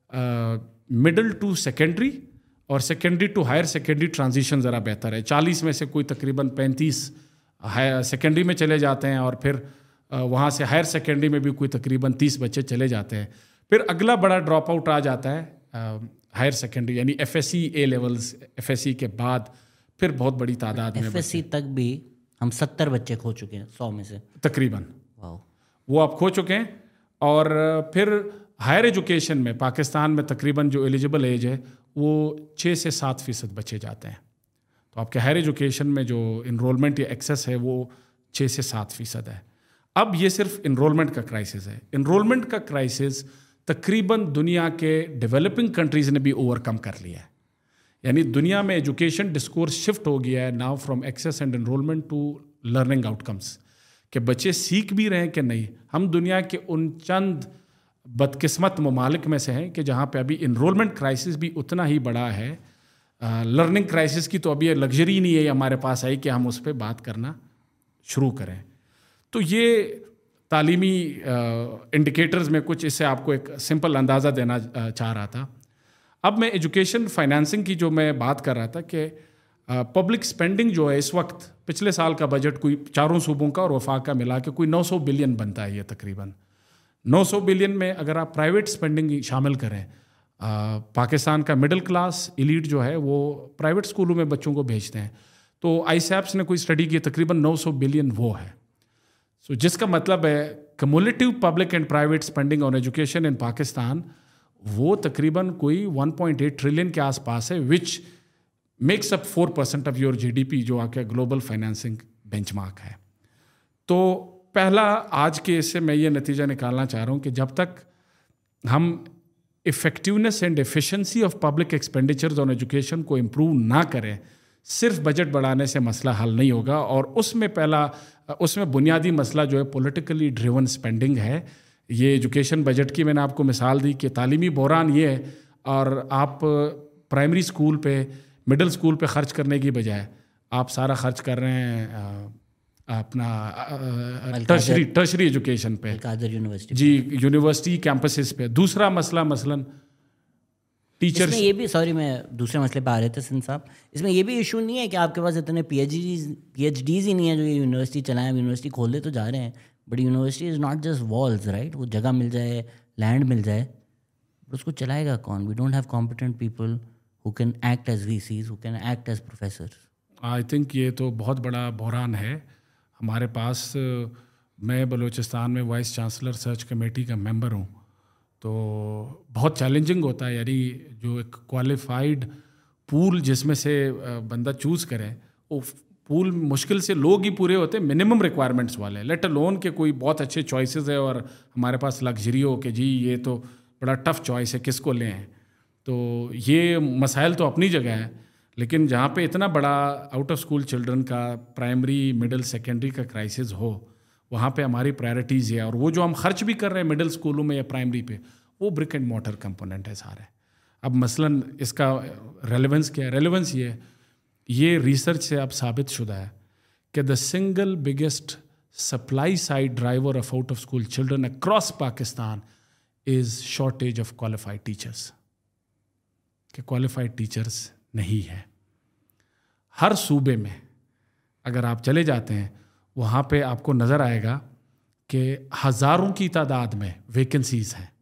مڈل ٹو سیکنڈری اور secondary to higher secondary transition ذرا بہتر ہے. چالیس میں سے کوئی تقریباً پینتیس سیکنڈری میں چلے جاتے ہیں اور پھر وہاں سے ہائر سیکنڈری میں بھی کوئی تقریباً تیس بچے چلے جاتے ہیں. پھر اگلا بڑا ڈراپ آؤٹ آ جاتا ہے ہائر سیکنڈری یعنی F S C A levels. F S C کے بعد پھر بہت بڑی تعداد میں ایف ایس سی تک بھی ہم ستر بچے کھو چکے ہیں سو میں سے تقریباً. واو. وہ آپ کھو چکے ہیں. اور پھر ہائر ایجوکیشن میں پاکستان میں تقریباً جو ایلیجیبل ایج ہے وہ چھ سے سات فیصد بچے جاتے ہیں. تو آپ کے ہائر ایجوکیشن میں جو انرولمنٹ یا ایکسیس ہے وہ چھ سے سات فیصد ہے. اب یہ صرف انرولمنٹ کا کرائسس ہے. انرولمنٹ کا کرائسس تقریباً دنیا کے ڈیولپنگ کنٹریز نے بھی اوور کم کر لیا ہے. یعنی دنیا میں ایجوکیشن ڈسکورس شفٹ ہو گیا ہے now from access and enrolment to learning outcomes, کہ بچے سیکھ بھی رہے ہیں کہ نہیں. ہم دنیا کے ان چند بدقسمت ممالک میں سے ہیں کہ جہاں پہ ابھی انرولمنٹ کرائسس بھی اتنا ہی بڑا ہے. لرننگ کرائسس کی تو ابھی یہ لگژری نہیں ہے ہمارے پاس آئی کہ ہم اس پہ بات کرنا شروع کریں. تو یہ تعلیمی انڈیکیٹرز میں کچھ اس سے آپ کو ایک سمپل اندازہ دینا چاہ رہا تھا. اب میں ایجوکیشن فائنانسنگ کی جو میں بات کر رہا تھا کہ پبلک اسپینڈنگ جو ہے اس وقت پچھلے سال کا بجٹ کوئی چاروں صوبوں کا اور وفاق کا ملا کے کوئی نو سو بلین بنتا ہے. یہ تقریباً نو سو بلین میں اگر آپ پرائیویٹ اسپینڈنگ شامل کریں, پاکستان کا مڈل کلاس ایلیٹ جو ہے وہ پرائیویٹ اسکولوں میں بچوں کو بھیجتے ہیں. تو آئی سیپس نے کوئی اسٹڈی کی تقریباً نو سو بلین وہ ہے. سو جس کا مطلب ہے cumulative public and private spending on education in Pakistan وہ تقریباً کوئی ون پوائنٹ ایٹ ٹریلین کے آس پاس ہے, which makes up four percent of your G D P جو آ کے گلوبل فائنینسنگ بینچ مارک ہے. تو پہلا آج کے اس سے میں یہ نتیجہ نکالنا چاہ رہا ہوں کہ جب تک ہم effectiveness and efficiency of public expenditures on education کو امپروو نہ کریں, صرف بجٹ بڑھانے سے مسئلہ حل نہیں ہوگا. اور اس میں پہلا اس میں بنیادی مسئلہ جو ہے پولیٹیکلی ڈریون اسپینڈنگ ہے. یہ ایجوکیشن بجٹ کی میں نے آپ کو مثال دی کہ تعلیمی بحران یہ ہے, اور آپ پرائمری اسکول پہ مڈل اسکول پہ خرچ کرنے کی بجائے آپ سارا خرچ کر رہے ہیں اپنا ٹرشری ٹرشری ایجوکیشن پہ, یونیورسٹی جی یونیورسٹی کیمپسز پہ. دوسرا مسئلہ مثلاً ٹیچرس, یہ بھی سوری میں دوسرے مسئلے پہ آ رہے تھے سن صاحب, اس میں یہ بھی ایشو نہیں ہے کہ آپ کے پاس اتنے P H Ds P H Ds ہی نہیں ہیں جو یہ یونیورسٹی چلائیں. یونیورسٹی کھولتے تو جا رہے ہیں, but university is not just walls right. وہ جگہ مل جائے, لینڈ مل جائے, اس کو چلائے گا کون؟ We don't have competent people who can act as V Cs, who can act as professors. I think یہ تو بہت بڑا بحران ہے ہمارے پاس. میں بلوچستان میں وائس چانسلر سرچ کمیٹی کا ممبر ہوں, تو بہت چیلنجنگ ہوتا ہے. یعنی جو ایک کوالیفائڈ پول جس میں سے بندہ چوز کرے, وہ پول مشکل سے لوگ ہی پورے ہوتے ہیں منیمم ریکوائرمنٹس والے, لیٹ الون کہ کوئی بہت اچھے چوائسیز ہے اور ہمارے پاس لگژری ہو کہ جی یہ تو بڑا ٹف چوائس ہے کس کو لیں. تو یہ مسائل تو اپنی جگہ ہے, لیکن جہاں پہ اتنا بڑا آؤٹ آف اسکول چلڈرن کا پرائمری مڈل سیکنڈری کا کرائسس ہو, वहाँ पे हमारी प्रायोरिटीज़ है, और वो जो हम खर्च भी कर रहे हैं मिडिल स्कूलों में या प्राइमरी पे, वो ब्रिक एंड मोटर कंपोनेंट है सारे। अब मसलन इसका रेलेवेंस क्या है? रेलेवेंस ये ये रिसर्च से अब साबित शुदा है कि the single biggest supply side driver of out of school children across Pakistan is shortage of qualified teachers, कि क्वालिफाइड टीचर्स नहीं है। हर सूबे में अगर आप चले जाते हैं वहाँ पे आपको नज़र आएगा कि हज़ारों की तादाद में वैकेंसीज़ हैं।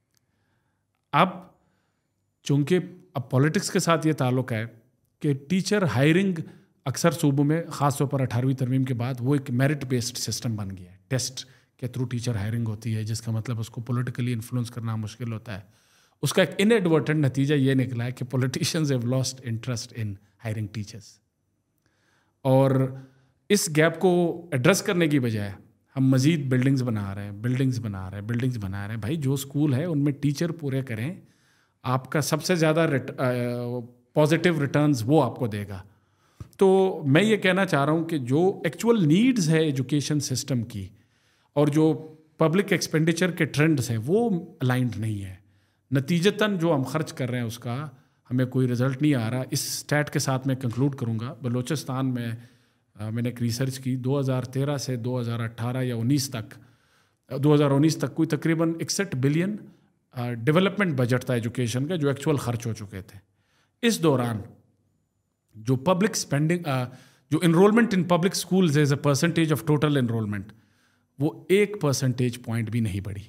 अब चूँकि अब पॉलिटिक्स के साथ ये ताल्लुक़ है कि टीचर हायरिंग अक्सर सूबों में ख़ास तौर पर अठारहवीं तरमीम के बाद वो एक मेरिट बेस्ड सिस्टम बन गया है। टेस्ट के थ्रू टीचर हायरिंग होती है, जिसका मतलब उसको पॉलिटिकली इन्फ्लुएंस करना मुश्किल होता है। उसका एक इनएडवर्टेंट नतीजा ये निकला है कि politicians have lost interest in hiring teachers, और इस गैप को एड्रेस करने की बजाय हम मज़ीद बिल्डिंग्स बना रहे हैं बिल्डिंग्स बना रहे हैं बिल्डिंग्स बना रहे हैं। भाई जो स्कूल है उनमें टीचर पूरे करें, आपका सबसे ज़्यादा पॉजिटिव रिटर्न्स वो आपको देगा। तो मैं ये कहना चाह रहा हूँ कि जो एक्चुअल नीड्स है एजुकेशन सिस्टम की और जो पब्लिक एक्सपेंडिचर के ट्रेंड्स हैं वो अलाइंड नहीं है। नतीजतन जो हम खर्च कर रहे हैं उसका हमें कोई रिज़ल्ट नहीं आ रहा। इस स्टैट के साथ मैं कंक्लूड करूँगा। बलूचिस्तान में आ, मैंने एक रिसर्च की दो हज़ार तेरह से दो हज़ार अठारह या उन्नीस तक दो हज़ार उन्नीस तक कोई तकरीबन इकसठ बिलियन डेवलपमेंट बजट था एजुकेशन का, जो एक्चुअल खर्च हो चुके थे। इस दौरान जो पब्लिक स्पेंडिंग जो enrolment in public schools as a percentage of total enrolment वो एक परसेंटेज पॉइंट भी नहीं बढ़ी।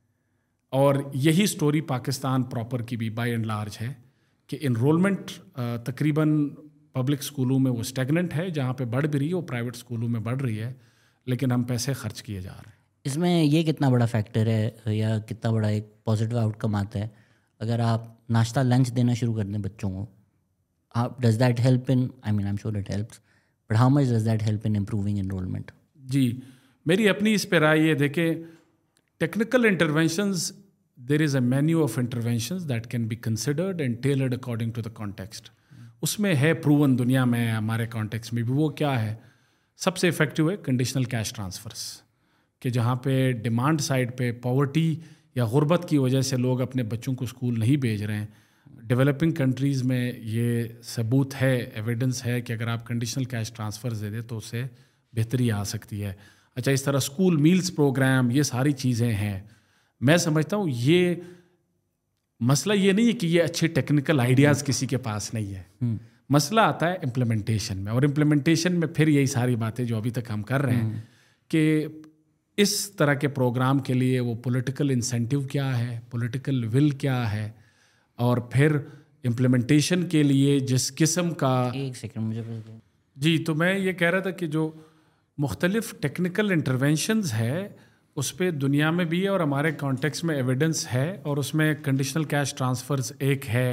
और यही स्टोरी पाकिस्तान प्रॉपर की भी बाय एंड लार्ज है कि इनरोलमेंट तकरीबन पब्लिक स्कूलों में वो स्टैगनेंट है, जहाँ पे बढ़ भी रही है वो प्राइवेट स्कूलों में बढ़ रही है, लेकिन हम पैसे खर्च किए जा रहे हैं। इसमें ये कितना बड़ा फैक्टर है या कितना बड़ा एक पॉजिटिव आउटकम आता है अगर आप नाश्ता लंच देना शुरू कर दें बच्चों को? आप does that help in, I mean I am sure it helps, but how much does that help in improving enrolment? जी, मेरी अपनी इस पर राय ये देखें, technical interventions, there is a menu of interventions that can be considered and tailored according to the context. उसमें है प्रूवन दुनिया में, हमारे कॉन्टेक्स्ट में भी। वो क्या है? सबसे इफेक्टिव है कंडीशनल कैश ट्रांसफ़र्स, कि जहाँ पे डिमांड साइड पे पॉवर्टी या गुर्बत की वजह से लोग अपने बच्चों को स्कूल नहीं भेज रहे हैं। डेवलपिंग कंट्रीज़ में ये सबूत है, एविडेंस है कि अगर आप कंडीशनल कैश ट्रांसफ़र्स दे दें तो उससे बेहतरी आ सकती है। अच्छा, इस तरह स्कूल मील्स प्रोग्राम, ये सारी चीज़ें हैं। मैं समझता हूँ ये मसला ये नहीं है कि ये अच्छे टेक्निकल आइडियाज़ किसी के पास नहीं है। मसला आता है इम्प्लीमेंटेशन में, और इम्प्लीमेंटेशन में फिर यही सारी बातें जो अभी तक हम कर रहे हैं कि इस तरह के प्रोग्राम के लिए वो पॉलिटिकल इंसेंटिव क्या है, पॉलिटिकल विल क्या है, और फिर इम्प्लीमेंटेशन के लिए जिस किस्म का एक सेकंड मुझे जी तो मैं ये कह रहा था कि जो मुख्तलिफ टेक्निकल इंटरवेंशंस है उस पर दुनिया में भी है और हमारे कॉन्टेक्स्ट में एविडेंस है, और उसमें कंडीशनल कैश ट्रांसफ़र्स एक है,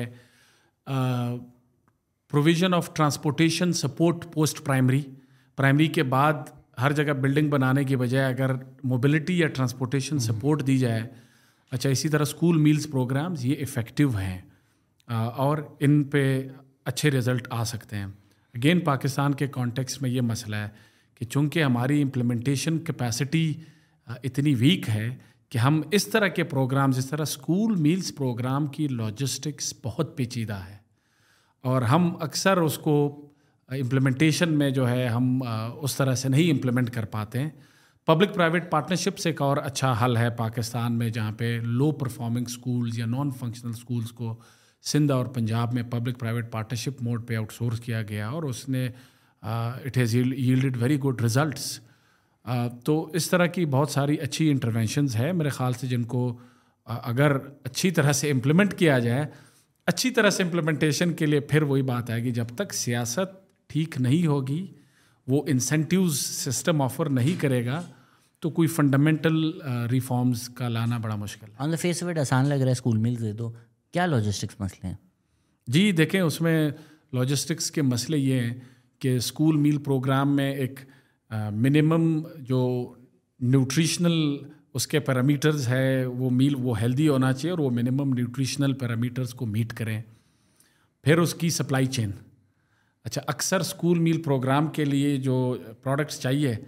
provision of transportation support post primary, primary के बाद हर जगह बिल्डिंग बनाने की बजाय अगर मोबिलिटी या ट्रांसपोर्टेशन सपोर्ट दी जाए। अच्छा, इसी तरह स्कूल मील्स प्रोग्राम्स, ये इफ़ेक्टिव हैं और इन पे अच्छे रिज़ल्ट आ सकते हैं। अगेन पाकिस्तान के कॉन्टेक्स्ट में ये मसला है कि चूँकि हमारी इम्प्लीमेंटेशन कैपेसिटी इतनी वीक है कि हम इस तरह के प्रोग्राम्स, इस तरह स्कूल मील्स प्रोग्राम की लॉजिस्टिक्स बहुत पेचीदा है, और हम अक्सर उसको इम्प्लीमेंटेशन में जो है हम उस तरह से नहीं इम्प्लीमेंट कर पाते हैं। पब्लिक प्राइवेट पार्टनरशिप्स एक और अच्छा हल है पाकिस्तान में, जहाँ पे लो परफॉर्मिंग स्कूल्स या नॉन फंक्शनल स्कूल्स को सिंध और पंजाब में पब्लिक प्राइवेट पार्टनरशिप मोड पे आउटसोर्स किया गया, और उसने it has yielded very good results. तो इस तरह की बहुत सारी अच्छी इंटरवेंशंस है मेरे ख़्याल से, जिनको uh, अगर अच्छी तरह से इम्प्लीमेंट किया जाए। अच्छी तरह से इम्प्लीमेंटेशन के लिए फिर वही बात आएगी, जब तक सियासत ठीक नहीं होगी, वो इंसेंटिव्स सिस्टम ऑफर नहीं करेगा, तो कोई फंडामेंटल रिफॉर्म्स का लाना बड़ा मुश्किल है। On the face of it आसान लग रहा है स्कूल मील्स दे दो, क्या लॉजिस्टिक्स मसले हैं? जी देखें, उसमें लॉजिस्टिक्स के मसले ये हैं कि स्कूल मील प्रोग्राम में एक मिनिमम uh, जो न्यूट्रिशनल उसके पैरामीटर्स है, वो मील वो हेल्दी होना चाहिए और वो मिनिमम न्यूट्रिशनल पैरामीटर्स को मीट करें। फिर उसकी सप्लाई चेन, अच्छा अक्सर स्कूल मील प्रोग्राम के लिए जो प्रोडक्ट्स चाहिए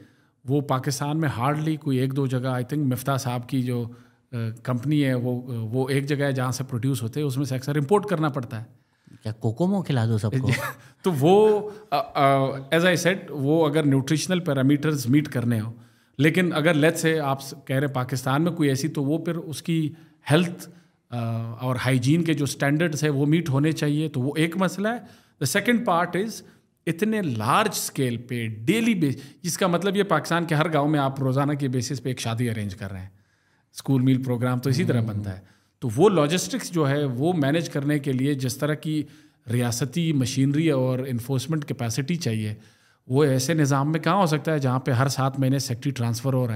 وہ پاکستان میں ہارڈلی کوئی ایک دو جگہ, آئی تھنک مفتاح صاحب کی جو کمپنی ہے وہ وہ ایک جگہ ہے جہاں سے پروڈیوس ہوتے ہیں, اس میں سے اکثر امپورٹ کرنا پڑتا ہے. کیا کوکومو کھلا دو سب کو؟ تو وہ ایز آئی سیڈ وہ اگر نیوٹریشنل پیرامیٹرز میٹ کرنے ہوں, لیکن اگر لیٹ سے آپ کہہ رہے پاکستان میں کوئی ایسی, تو وہ پھر اس کی ہیلتھ اور ہائیجین کے جو اسٹینڈرڈس ہے وہ میٹ ہونے چاہیے. تو وہ ایک مسئلہ ہے. دا سیکنڈ پارٹ از اتنے لارج اسکیل پہ ڈیلی بیس, جس کا مطلب یہ پاکستان کے ہر گاؤں میں آپ روزانہ کے بیسس پہ ایک شادی ارینج کر رہے ہیں. اسکول میل پروگرام تو اسی طرح بنتا ہے. تو وہ لاجسٹکس جو ہے وہ مینیج کرنے کے لیے جس طرح کی ریاستی مشینری اور انفورسمنٹ کیپیسٹی چاہیے, وہ ایسے نظام میں کہاں ہو سکتا ہے جہاں پہ ہر سات مہینے سیکٹری ٹرانسفر ہو رہا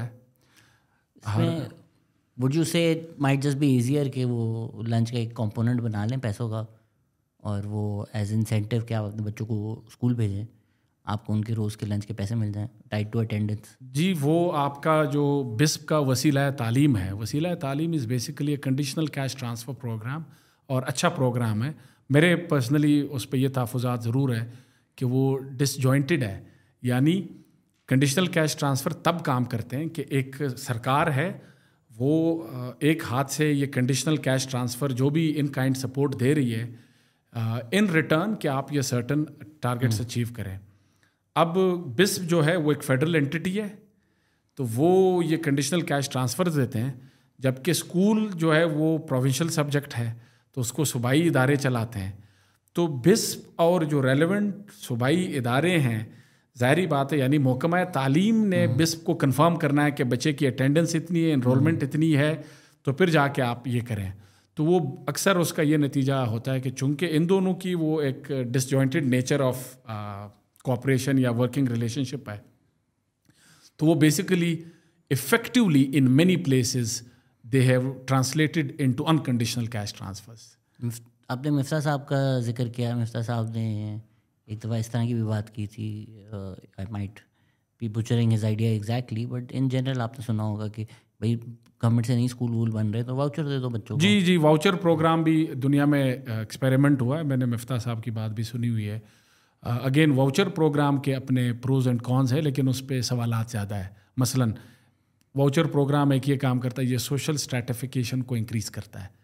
ہے. Would you say might just be easier کہ وہ لنچ کا ایک کمپوننٹ بنا لیں پیسوں کا, اور وہ ایز انسینٹیو کیا بچوں کو اسکول بھیجیں, آپ کو ان کے روز کے لنچ کے پیسے مل جائیں ٹائڈ ٹو اٹینڈنس. جی, وہ آپ کا جو بسپ کا وسیلہ تعلیم ہے, وسیلہ تعلیم is basically a conditional cash transfer programme, اور اچھا پروگرام ہے. میرے پرسنلی اس پہ یہ تحفظات ضرور ہے کہ وہ ڈس جوائنٹڈ ہے. یعنی کنڈیشنل کیش ٹرانسفر تب کام کرتے ہیں کہ ایک سرکار ہے وہ ایک ہاتھ سے یہ کنڈیشنل کیش ٹرانسفر جو بھی ان کائنڈ سپورٹ دے رہی ہے ان ریٹرن کہ آپ یہ سرٹن ٹارگیٹس اچیو کریں. اب بسپ جو ہے وہ ایک فیڈرل انٹیٹی ہے, تو وہ یہ کنڈیشنل کیش ٹرانسفر دیتے ہیں, جبکہ اسکول جو ہے وہ پروونشل سبجیکٹ ہے تو اس کو صوبائی ادارے چلاتے ہیں. تو بسپ اور جو ریلیونٹ صوبائی ادارے ہیں, ظاہری بات ہے یعنی محکمہ تعلیم نے بسپ کو کنفرم کرنا ہے کہ بچے کی اٹینڈنس اتنی ہے, انرولمنٹ اتنی ہے, تو پھر جا کے آپ یہ کریں. تو وہ اکثر اس کا یہ نتیجہ ہوتا ہے کہ چونکہ ان دونوں کی وہ ایک disjointed nature of cooperation یا ورکنگ ریلیشن شپ ہے, تو وہ basically effectively in many places they have translated into unconditional cash transfers. آپ نے مفتاح صاحب کا ذکر کیا. مفتاح صاحب نے ایک دفعہ اس طرح کی بھی بات کی تھی, I might be butchering his idea exactly, but in general آپ نے سنا ہوگا کہ بھائی گورنمنٹ سے نہیں اسکول وول بن رہے تو واؤچر دے دو بچوں کو. جی جی, واؤچر پروگرام بھی دنیا میں ایکسپیریمنٹ ہوا ہے, میں نے مفتاح صاحب کی بات بھی سنی ہوئی ہے. اگین واؤچر پروگرام کے اپنے پروز اینڈ کونز ہیں, لیکن اس پہ سوالات زیادہ ہے. مثلاً واؤچر پروگرام ایک یہ کام کرتا ہے, یہ سوشل اسٹریٹیفیکیشن کو انکریز کرتا ہے.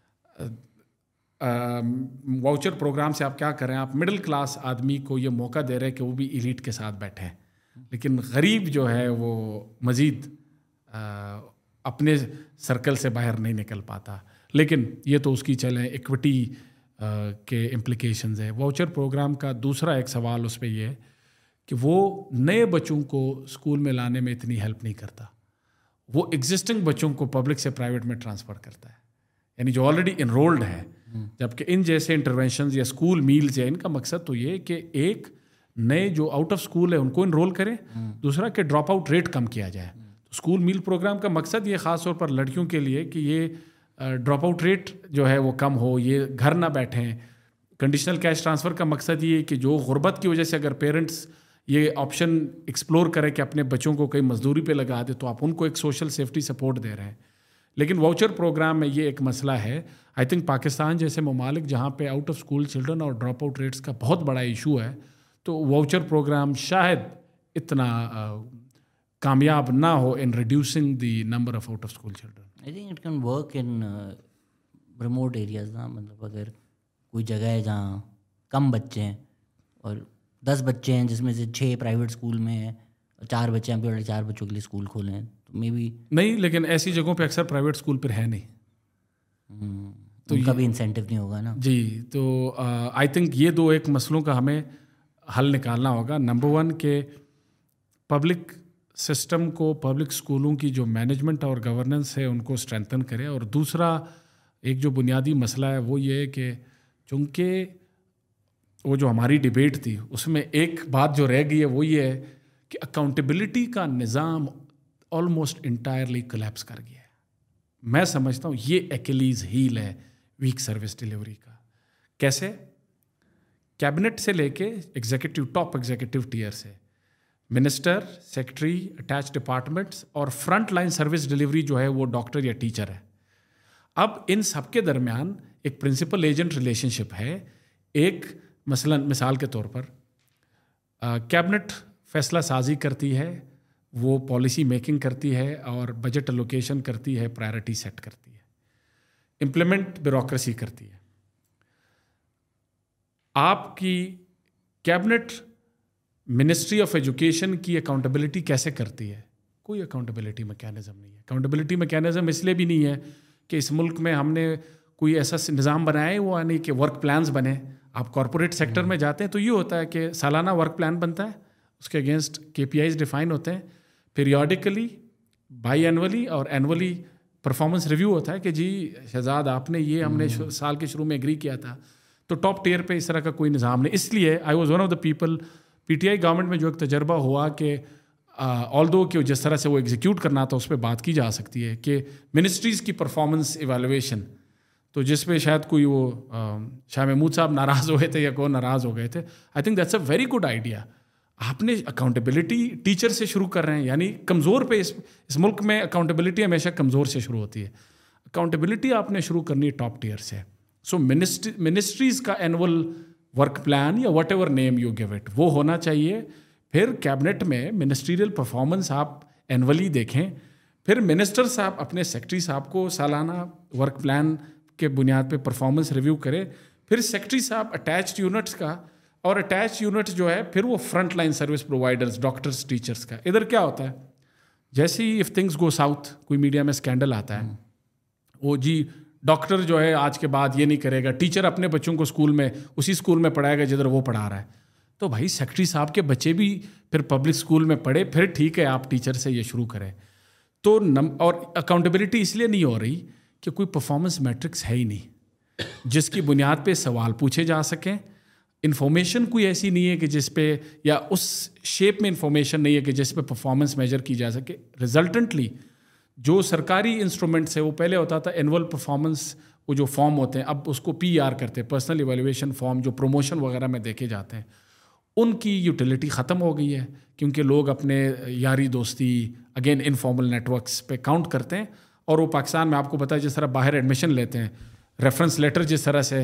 واؤچر پروگرام سے آپ کیا کریں, آپ مڈل کلاس آدمی کو یہ موقع دے رہے ہیں کہ وہ بھی ایلیٹ کے ساتھ بیٹھیں, لیکن غریب جو ہے وہ مزید اپنے سرکل سے باہر نہیں نکل پاتا. لیکن یہ تو اس کی چلیں ایکوٹی کے امپلیکیشنز ہیں. واؤچر پروگرام کا دوسرا ایک سوال اس پہ یہ ہے کہ وہ نئے بچوں کو اسکول میں لانے میں اتنی ہیلپ نہیں کرتا, وہ ایگزسٹنگ بچوں کو پبلک سے پرائیویٹ میں ٹرانسفر کرتا ہے, یعنی جو آلریڈی انرولڈ ہے. جبکہ ان جیسے انٹرونشنز یا اسکول میلز یا ان کا مقصد تو یہ کہ ایک نئے جو آؤٹ آف اسکول ہے ان کو انرول کریں, دوسرا کہ ڈراپ آؤٹ ریٹ کم کیا جائے. اسکول میل پروگرام کا مقصد یہ خاص طور پر لڑکیوں کے لیے کہ یہ ڈراپ آؤٹ ریٹ جو ہے وہ کم ہو, یہ گھر نہ بیٹھیں. کنڈیشنل کیش ٹرانسفر کا مقصد یہ کہ جو غربت کی وجہ سے اگر پیرنٹس یہ آپشن ایکسپلور کریں کہ اپنے بچوں کو کہیں مزدوری پہ لگا دے, تو آپ ان کو ایک سوشل سیفٹی سپورٹ دے رہے ہیں. لیکن واؤچر پروگرام میں یہ ایک مسئلہ ہے. آئی تھنک پاکستان جیسے ممالک جہاں پہ آؤٹ آف اسکول چلڈرن اور ڈراپ آؤٹ ریٹس کا بہت بڑا ایشو ہے, تو واؤچر پروگرام شاید اتنا کامیاب نہ ہو in reducing the number of out of school children. I think it can work in remote areas نا, مطلب اگر کوئی جگہ ہے جہاں کم بچے ہیں اور دس بچے ہیں جس میں سے چھ پرائیویٹ اسکول میں ہیں, چار بچے ہیں پھر چار بچوں کے لیے اسکول کھولے ہیں, تو مے بی نہیں. لیکن ایسی جگہوں پہ اکثر پرائیویٹ اسکول پھر ہے نہیں, تو ان کا بھی انسینٹیو نہیں ہوگا نا. جی, تو آئی تھنک یہ دو ایک مسئلوں کا ہمیں حل نکالنا ہوگا. نمبر ون کہ پبلک سسٹم کو, پبلک اسکولوں کی جو مینجمنٹ اور گورننس ہے ان کو اسٹرینتھن کرے. اور دوسرا ایک جو بنیادی مسئلہ ہے وہ یہ ہے کہ چونکہ وہ جو ہماری ڈبیٹ تھی اس میں ایک بات جو رہ گئی ہے وہ یہ ہے کہ اکاؤنٹیبلٹی کا نظام آلموسٹ انٹائرلی کولیپس کر گیا ہے. میں سمجھتا ہوں یہ ایکلیز ہیل ہے ویک سروس ڈیلیوری کا. کیسے؟ کیبنٹ سے لے کے ایگزیکٹو ٹاپ ایگزیکٹو ٹیئر سے منسٹر, سیکٹری, اٹیچ ڈپارٹمنٹس اور فرنٹ لائن سروس ڈیلیوری جو ہے وہ ڈاکٹر یا ٹیچر ہے. اب ان سب کے درمیان ایک پرنسپل ایجنٹ ریلیشن شپ ہے. ایک مثلاً مثال کے طور پر کیبنٹ فیصلہ سازی کرتی ہے وہ پالیسی میکنگ کرتی ہے اور بجٹ الوکیشن کرتی ہے, پرائرٹی سیٹ کرتی ہے, امپلیمنٹ بیوروکریسی کرتی ہے. آپ کی کیبنٹ منسٹری آف ایجوکیشن کی اکاؤنٹیبلٹی کیسے کرتی ہے؟ کوئی اکاؤنٹیبلٹی میکینزم نہیں ہے. اکاؤنٹیبلٹی میکینزم اس لیے بھی نہیں ہے کہ اس ملک میں ہم نے کوئی ایسا نظام بنایا ہے وہ یعنی کہ ورک پلانز بنے. آپ کارپوریٹ سیکٹر میں جاتے ہیں تو یہ ہوتا ہے کہ سالانہ ورک پلان بنتا ہے, اس کے اگینسٹ کے پی آئیز ڈیفائن ہوتے ہیں, پیریوڈیکلی بائی اینولی اور اینولی پرفارمنس ریویو ہوتا ہے کہ جی شہزاد آپ نے یہ ہم نے سال کے شروع میں ایگری کیا تھا. تو ٹاپ ٹیئر پہ اس طرح کا کوئی نظام نہیں. اس لیے I was one of the people, P T I government میں جو ایک تجربہ ہوا کہ آل دو کہ جس طرح سے وہ ایگزیکیوٹ کرنا تھا اس پہ بات کی جا سکتی ہے کہ منسٹریز کی پرفارمنس ایویلویشن, تو جس پہ شاید کوئی وہ شاہ محمود صاحب ناراض ہوئے تھے یا کون ناراض ہو گئے تھے. I think that's a very good idea. آپ نے اکاؤنٹیبلٹی ٹیچر سے شروع کر رہے ہیں, یعنی کمزور پہ اس اس ملک میں اکاؤنٹیبلٹی ہمیشہ کمزور سے شروع ہوتی ہے. اکاؤنٹیبلٹی آپ نے شروع کرنی ہے ٹاپ ٹیئر سے. سو منسٹری منسٹریز کا اینول ورک پلان یا whatever name you give it وہ ہونا چاہیے. پھر کیبنٹ میں منسٹریل پرفارمنس آپ اینولی دیکھیں. پھر منسٹر صاحب اپنے سیکٹری صاحب کو سالانہ ورک پلان کے بنیاد پہ پرفارمنس ریویو کرے. پھر سیکٹری صاحب اٹیچڈ یونٹس کا, اور اٹیچ یونٹس جو ہے پھر وہ front line service providers, doctors, teachers کا. ادھر کیا ہوتا ہے, جیسے ہی اف تھنگس گو ساؤتھ, کوئی میڈیا میں اسکینڈل آتا ہے, وہ جی ڈاکٹر جو ہے آج کے بعد یہ نہیں کرے گا, ٹیچر اپنے بچوں کو اسکول میں اسی اسکول میں پڑھائے گا جدھر وہ پڑھا رہا ہے. تو بھائی سیکٹری صاحب کے بچے بھی پھر پبلک اسکول میں پڑھے, پھر ٹھیک ہے آپ ٹیچر سے یہ شروع کریں. تو نم اور اکاؤنٹیبلٹی اس لیے نہیں ہو رہی کہ کوئی پرفارمنس میٹرکس ہے ہی نہیں جس کی بنیاد پہ سوال پوچھے جا سکیں. انفارمیشن کوئی ایسی نہیں ہے کہ جس پہ, یا اس شیپ میں انفارمیشن نہیں ہے کہ جس پہ پرفارمنس میجر کی جا سکے. ریزلٹنٹلی جو سرکاری انسٹرومنٹس ہے وہ پہلے ہوتا تھا اینول پرفارمنس, وہ جو فارم ہوتے ہیں اب اس کو پی آر کرتے ہیں, پرسنل ایویلویشن فارم, جو پروموشن وغیرہ میں دیکھے جاتے ہیں. ان کی یوٹیلیٹی ختم ہو گئی ہے کیونکہ لوگ اپنے یاری دوستی اگین انفارمل نیٹورکس پہ کاؤنٹ کرتے ہیں. اور وہ پاکستان میں آپ کو پتہ ہے جس طرح باہر ایڈمیشن لیتے ہیں, ریفرنس لیٹر جس طرح سے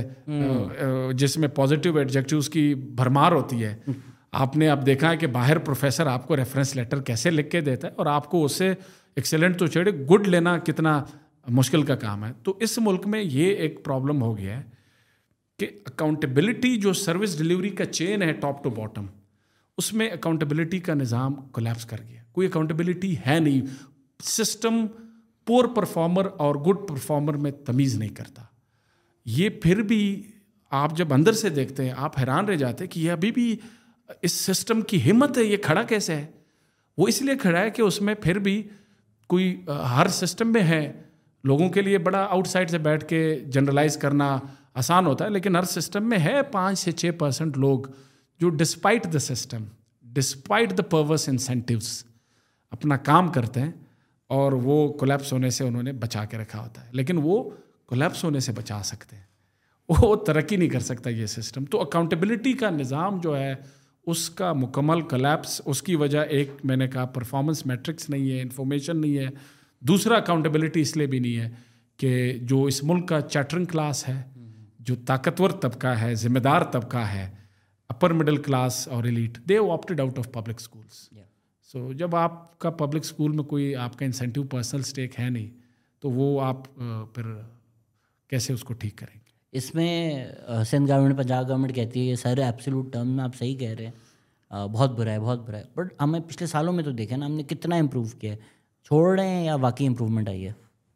جس میں پازیٹیو ایڈجیکٹیوز کی بھرمار ہوتی ہے. آپ نے اب دیکھا ہے کہ باہر پروفیسر آپ کو ریفرنس لیٹر کیسے لکھ کے دیتا ہے, اور آپ کو اس سے ایکسیلنٹ تو چھیڑے گڈ لینا کتنا مشکل کا کام ہے. تو اس ملک میں یہ ایک پرابلم ہو گیا ہے کہ اکاؤنٹیبلٹی جو سروس ڈلیوری کا چین ہے ٹاپ ٹو باٹم, اس میں اکاؤنٹیبلٹی کا نظام کولیپس کر گیا. کوئی اکاؤنٹیبلٹی ہے نہیں. سسٹم پور پرفارمر اور گڈ پرفارمر میں تمیز نہیں کرتا. یہ پھر بھی آپ جب اندر سے دیکھتے ہیں آپ حیران رہ جاتے ہیں کہ یہ ابھی بھی اس سسٹم کی ہمت ہے, یہ کھڑا کیسے ہے. وہ اس لیے کھڑا ہے کہ اس میں پھر بھی کوئی ہر سسٹم میں ہے. لوگوں کے لیے بڑا آؤٹ سائڈ سے بیٹھ کے جنرلائز کرنا آسان ہوتا ہے, لیکن ہر سسٹم میں ہے پانچ سے چھ پرسنٹ لوگ جو despite the system, despite the perverse incentives اپنا کام کرتے ہیں, اور وہ کولیپس ہونے سے انہوں نے بچا کے رکھا ہوتا ہے. لیکن وہ کولیپس ہونے سے بچا سکتے ہیں, وہ ترقی نہیں کر سکتا یہ سسٹم. تو اکاؤنٹیبلٹی کا نظام جو ہے اس کا مکمل کولیپس, اس کی وجہ ایک میں نے کہا پرفارمنس میٹرکس نہیں ہے, انفارمیشن نہیں ہے. دوسرا اکاؤنٹیبلٹی اس لیے بھی نہیں ہے کہ جو اس ملک کا چیٹرنگ کلاس ہے, جو طاقتور طبقہ ہے, ذمہ دار طبقہ ہے, اپر مڈل کلاس اور elite, they opted out of public schools. So جب آپ کا پبلک اسکول میں کوئی آپ کا انسینٹیو پرسنل اسٹیک ہے نہیں, تو وہ آپ پھر کیسے اس کو ٹھیک کریں گے. اس میں سندھ گورنمنٹ, پنجاب گورنمنٹ کہتی ہے یہ سارے ایبسولوٹ ٹرم میں آپ صحیح کہہ رہے ہیں, بہت برا ہے بہت برا ہے. بٹ ہمیں پچھلے سالوں میں تو دیکھا نا ہم نے کتنا امپروو کیا ہے. چھوڑ رہے ہیں یا واقعی امپروومنٹ آئی ہے؟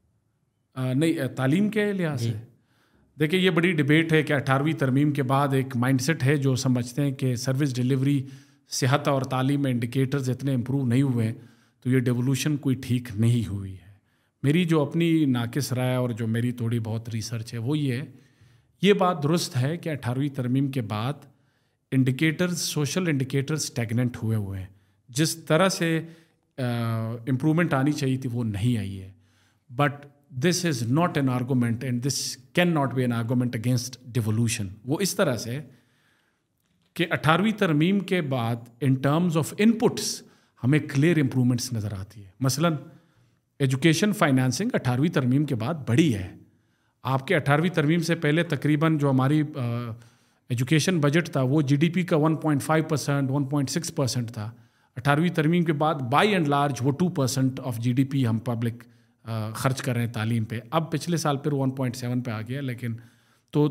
نہیں, تعلیم کے لحاظ سے دیکھیں یہ بڑی ڈبیٹ ہے کہ اٹھارہویں ترمیم کے بعد ایک مائنڈ سیٹ ہے جو سمجھتے ہیں کہ سروس ڈلیوری, صحت اور تعلیم میں انڈیکیٹرز اتنے امپروو نہیں ہوئے ہیں تو یہ ڈیولوشن کوئی ٹھیک نہیں ہوئی ہے. میری جو اپنی ناقص رائے اور جو میری تھوڑی بہت ریسرچ ہے وہ یہ ہے, یہ بات درست ہے کہ اٹھارہویں ترمیم کے بعد انڈیکیٹرز, سوشل انڈیکیٹرز اسٹیگننٹ ہوئے ہوئے ہیں. جس طرح سے امپرومنٹ آنی چاہیے تھی وہ نہیں آئی ہے. But this is not an argument and this can not be an argument against devolution. وہ اس طرح سے کہ اٹھارہویں ترمیم کے بعد ان ٹرمز آف ان پٹس ہمیں کلیئر امپرومنٹس نظر آتی ہے. مثلاً ایجوکیشن فائنانسنگ اٹھارہویں ترمیم کے بعد بڑھی ہے. آپ کے اٹھارہویں ترمیم سے پہلے تقریباً جو ہماری ایجوکیشن بجٹ تھا وہ جی ڈی پی کا one point five percent one point six percent تھا. अठारहवीं तरमीम के बाद बाई एंड लार्ज वो two percent of G D P हम पब्लिक खर्च कर रहे हैं तालीम पे. अब पिछले साल फिर वन पॉइंट सेवन पे आ गया, लेकिन तो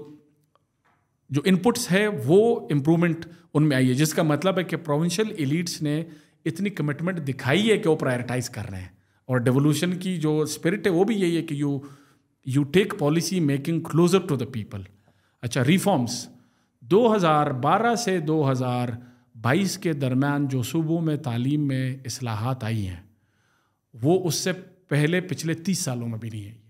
जो इनपुट्स है वो इम्प्रूवमेंट उनमें आई है, जिसका मतलब है कि प्रोविंशियल एलिट्स ने इतनी कमिटमेंट दिखाई है कि वो प्रायोरिटाइज कर रहे हैं. और डेवोल्यूशन की जो स्पिरिट है वो भी यही है कि you you take policy making closer to the people. अच्छा, रिफॉर्म्स दो हज़ार बारह से दो हज़ार बाईस के दरमियान जो सूबों में तालीम में इस्लाहात आई हैं वो उससे पहले पिछले तीस सालों में भी नहीं आई.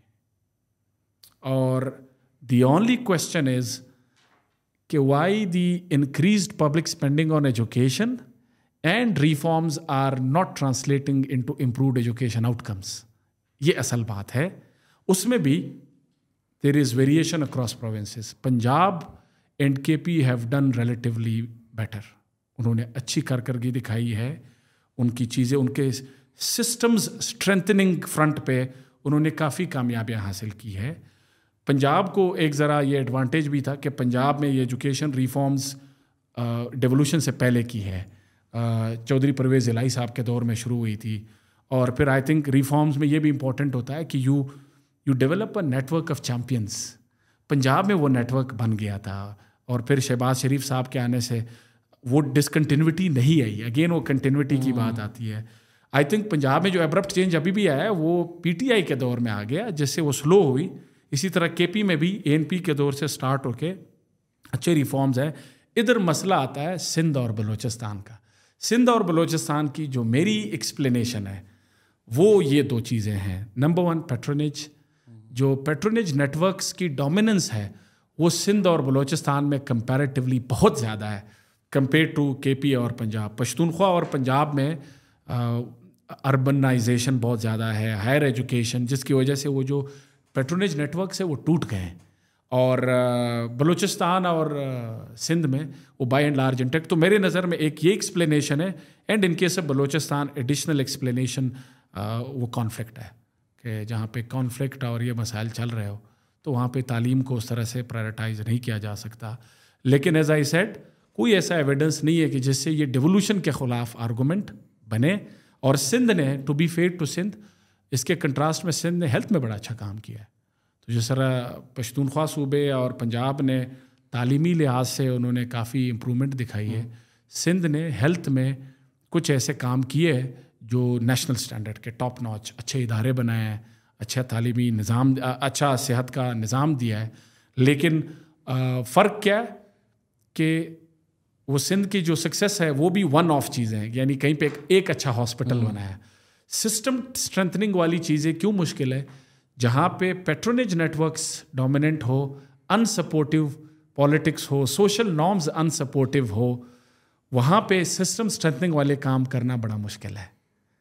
और द ओनली क्वेश्चन इज कि why the increased public spending on education and reforms are not translating into improved education outcomes. ये असल बात है. उसमें भी there is variation across provinces. Punjab and K P have done relatively better. उन्होंने अच्छी कारकर्दगी दिखाई है. उनकी चीज़ें, उनके सिस्टम्स स्ट्रेंथनिंग फ्रंट पे उन्होंने काफ़ी कामयाबियां हासिल की है. पंजाब को एक ज़रा ये एडवांटेज भी था कि पंजाब में ये एजुकेशन रिफॉर्म्स डेवोल्यूशन से पहले की है. चौधरी परवेज़ इलाही साहब के दौर में शुरू हुई थी. और फिर आई थिंक रिफॉर्म्स में ये भी इम्पोर्टेंट होता है कि you you develop a network of champions. Punjab में वो नेटवर्क बन गया था. और फिर शहबाज शरीफ साहब के आने से वो डिसकंटिन्यूटी नहीं आई. अगेन वो कंटिन्यूटी की बात आती है. आई थिंक पंजाब में जो एब्रप्ट चेंज अभी भी आया है वो पीटीआई के दौर में आ गया, जिससे वो स्लो हुई. इसी तरह केपी में भी एएनपी के दौर से स्टार्ट होके अच्छे रिफॉर्म्स हैं. इधर मसला आता है सिंध और बलूचिस्तान का. सिंध और बलूचिस्तान की जो मेरी एक्सप्लेनेशन है वो ये दो चीज़ें हैं. Number one, patronage. जो पेट्रोनेज नेटवर्क्स की डोमिनेंस है वो सिंध और बलूचिस्तान में कंपैरेटिवली बहुत ज़्यादा है कंपेयर टू केपी और पंजाब. पश्तूनख्वा और पंजाब में अर्बनाइजेशन बहुत ज़्यादा है, हायर एजुकेशन, जिसकी वजह से वो जो पेट्रोनेज नेटवर्क है वो टूट गए हैं. और बलूचिस्तान और सिंध में वो बाय एंड लार्ज इंटेक्ट. तो मेरे नज़र में एक ये एक्सप्लेनेशन है. And in case of Balochistan additional explanation वो कॉन्फ्लिक्ट है कि जहाँ पे कॉन्फ्लिक्ट और ये मसाइल चल रहे हो तो वहाँ पे तालीम को उस तरह से प्रायोरिटाइज नहीं किया जा सकता. लेकिन एज आई सेड, कोई ऐसा एविडेंस नहीं है कि जिससे ये डिवोल्यूशन के ख़िलाफ़ आर्गूमेंट बने. और सिंध ने, to be fair to Sindh, इसके कंट्रास्ट में सिंध ने हेल्थ में बड़ा अच्छा काम किया है. तो जिस तरह पश्तूनख्वा सूबे और पंजाब ने तालीमी लिहाज से उन्होंने काफ़ी इम्प्रूवमेंट दिखाई है, सिंध ने हेल्थ में कुछ ऐसे काम किए जो नेशनल स्टैंडर्ड के टॉप नॉच, अच्छे इदारे बनाए हैं, अच्छा तालीमी निज़ाम, अच्छा सेहत का निज़ाम दिया है. लेकिन फ़र्क क्या है कि वो सिंध की जो सक्सेस है वो भी वन ऑफ चीज़ें हैं. यानी कहीं पे एक, एक अच्छा हॉस्पिटल बनाया. सिस्टम स्ट्रेंथनिंग वाली चीज़ें क्यों मुश्किल है? जहाँ पे पेट्रोनेज नेटवर्क्स डोमिनेंट हो, अनसपोर्टिव पॉलिटिक्स हो, सोशल नॉर्म्स अनसपोर्टिव हो, वहाँ पे सिस्टम स्ट्रेंथनिंग वाले काम करना बड़ा मुश्किल है.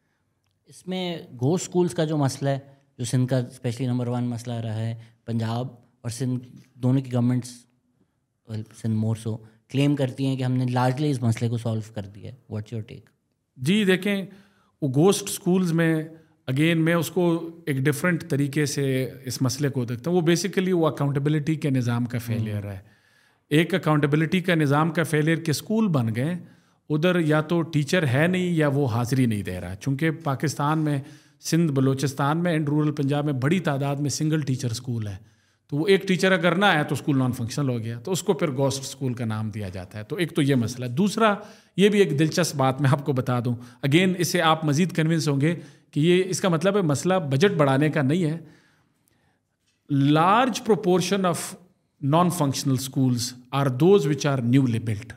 इसमें गो स्कूल्स का जो मसला है, जो सिंध का स्पेशली नंबर वन मसला रहा है, पंजाब और सिंध दोनों की governments, Sindh more so, claim करती हैं कि हमने लार्जली इस मसले को सॉल्व कर दिया है. What's your take? जी देखें, वो गोस्ट स्कूल्स में अगेन मैं उसको एक डिफरेंट तरीके से इस मसले को देखता हूँ. वो बेसिकली वो अकाउंटेबिलिटी के निज़ाम का फेलियर है. एक अकाउंटेबिलिटी का निज़ाम का फेलियर के स्कूल बन गए, उधर या तो टीचर है नहीं या वो हाज़िरी नहीं दे रहा. चूँकि पाकिस्तान में सिंध, बलूचिस्तान में एंड रूरल पंजाब में बड़ी तादाद में सिंगल टीचर स्कूल है. तो वो एक टीचर अगर ना आया तो स्कूल नॉन फंक्शनल हो गया, तो उसको फिर गोस्ट स्कूल का नाम दिया जाता है. तो एक तो ये मसला है. दूसरा, ये भी एक दिलचस्प बात मैं आपको बता दूं, अगेन इससे आप मज़ीद कन्विंस होंगे कि ये इसका मतलब है मसला बजट बढ़ाने का नहीं है. Large proportion of non functional schools are those which are newly built.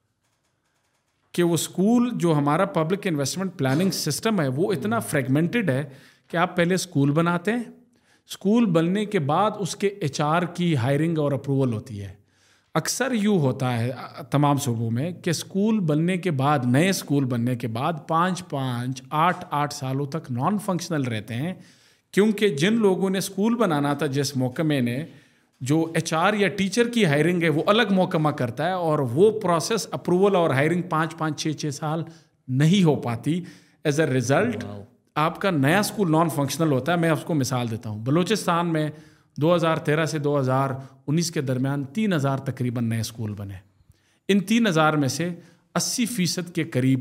कि वो स्कूल जो हमारा पब्लिक इन्वेस्टमेंट प्लानिंग सिस्टम है वो इतना फ्रेगमेंटेड है कि आप पहले स्कूल बनाते हैं, स्कूल बनने के बाद उसके एचआर की हायरिंग और अप्रूवल होती है. अक्सर यूँ होता है तमाम सूबों में कि स्कूल बनने के बाद, नए स्कूल बनने के बाद पाँच पाँच आठ आठ सालों तक नॉन फंक्शनल रहते हैं, क्योंकि जिन लोगों ने स्कूल बनाना था, जिस महकमे ने, जो एचआर या टीचर की हायरिंग है वो अलग महकमा करता है और वो प्रोसेस अप्रूवल और हायरिंग पाँच पाँच छः छः साल नहीं हो पाती. एज अ रिज़ल्ट आपका नया स्कूल नॉन फंक्शनल होता है. मैं उसको मिसाल देता हूँ. बलूचिस्तान में दो हज़ार तेरह से दो हज़ार उन्नीस के दरमियान तीन हज़ार तकरीबन नए स्कूल बने. इन तीन हज़ार में से अस्सी फ़ीसद के करीब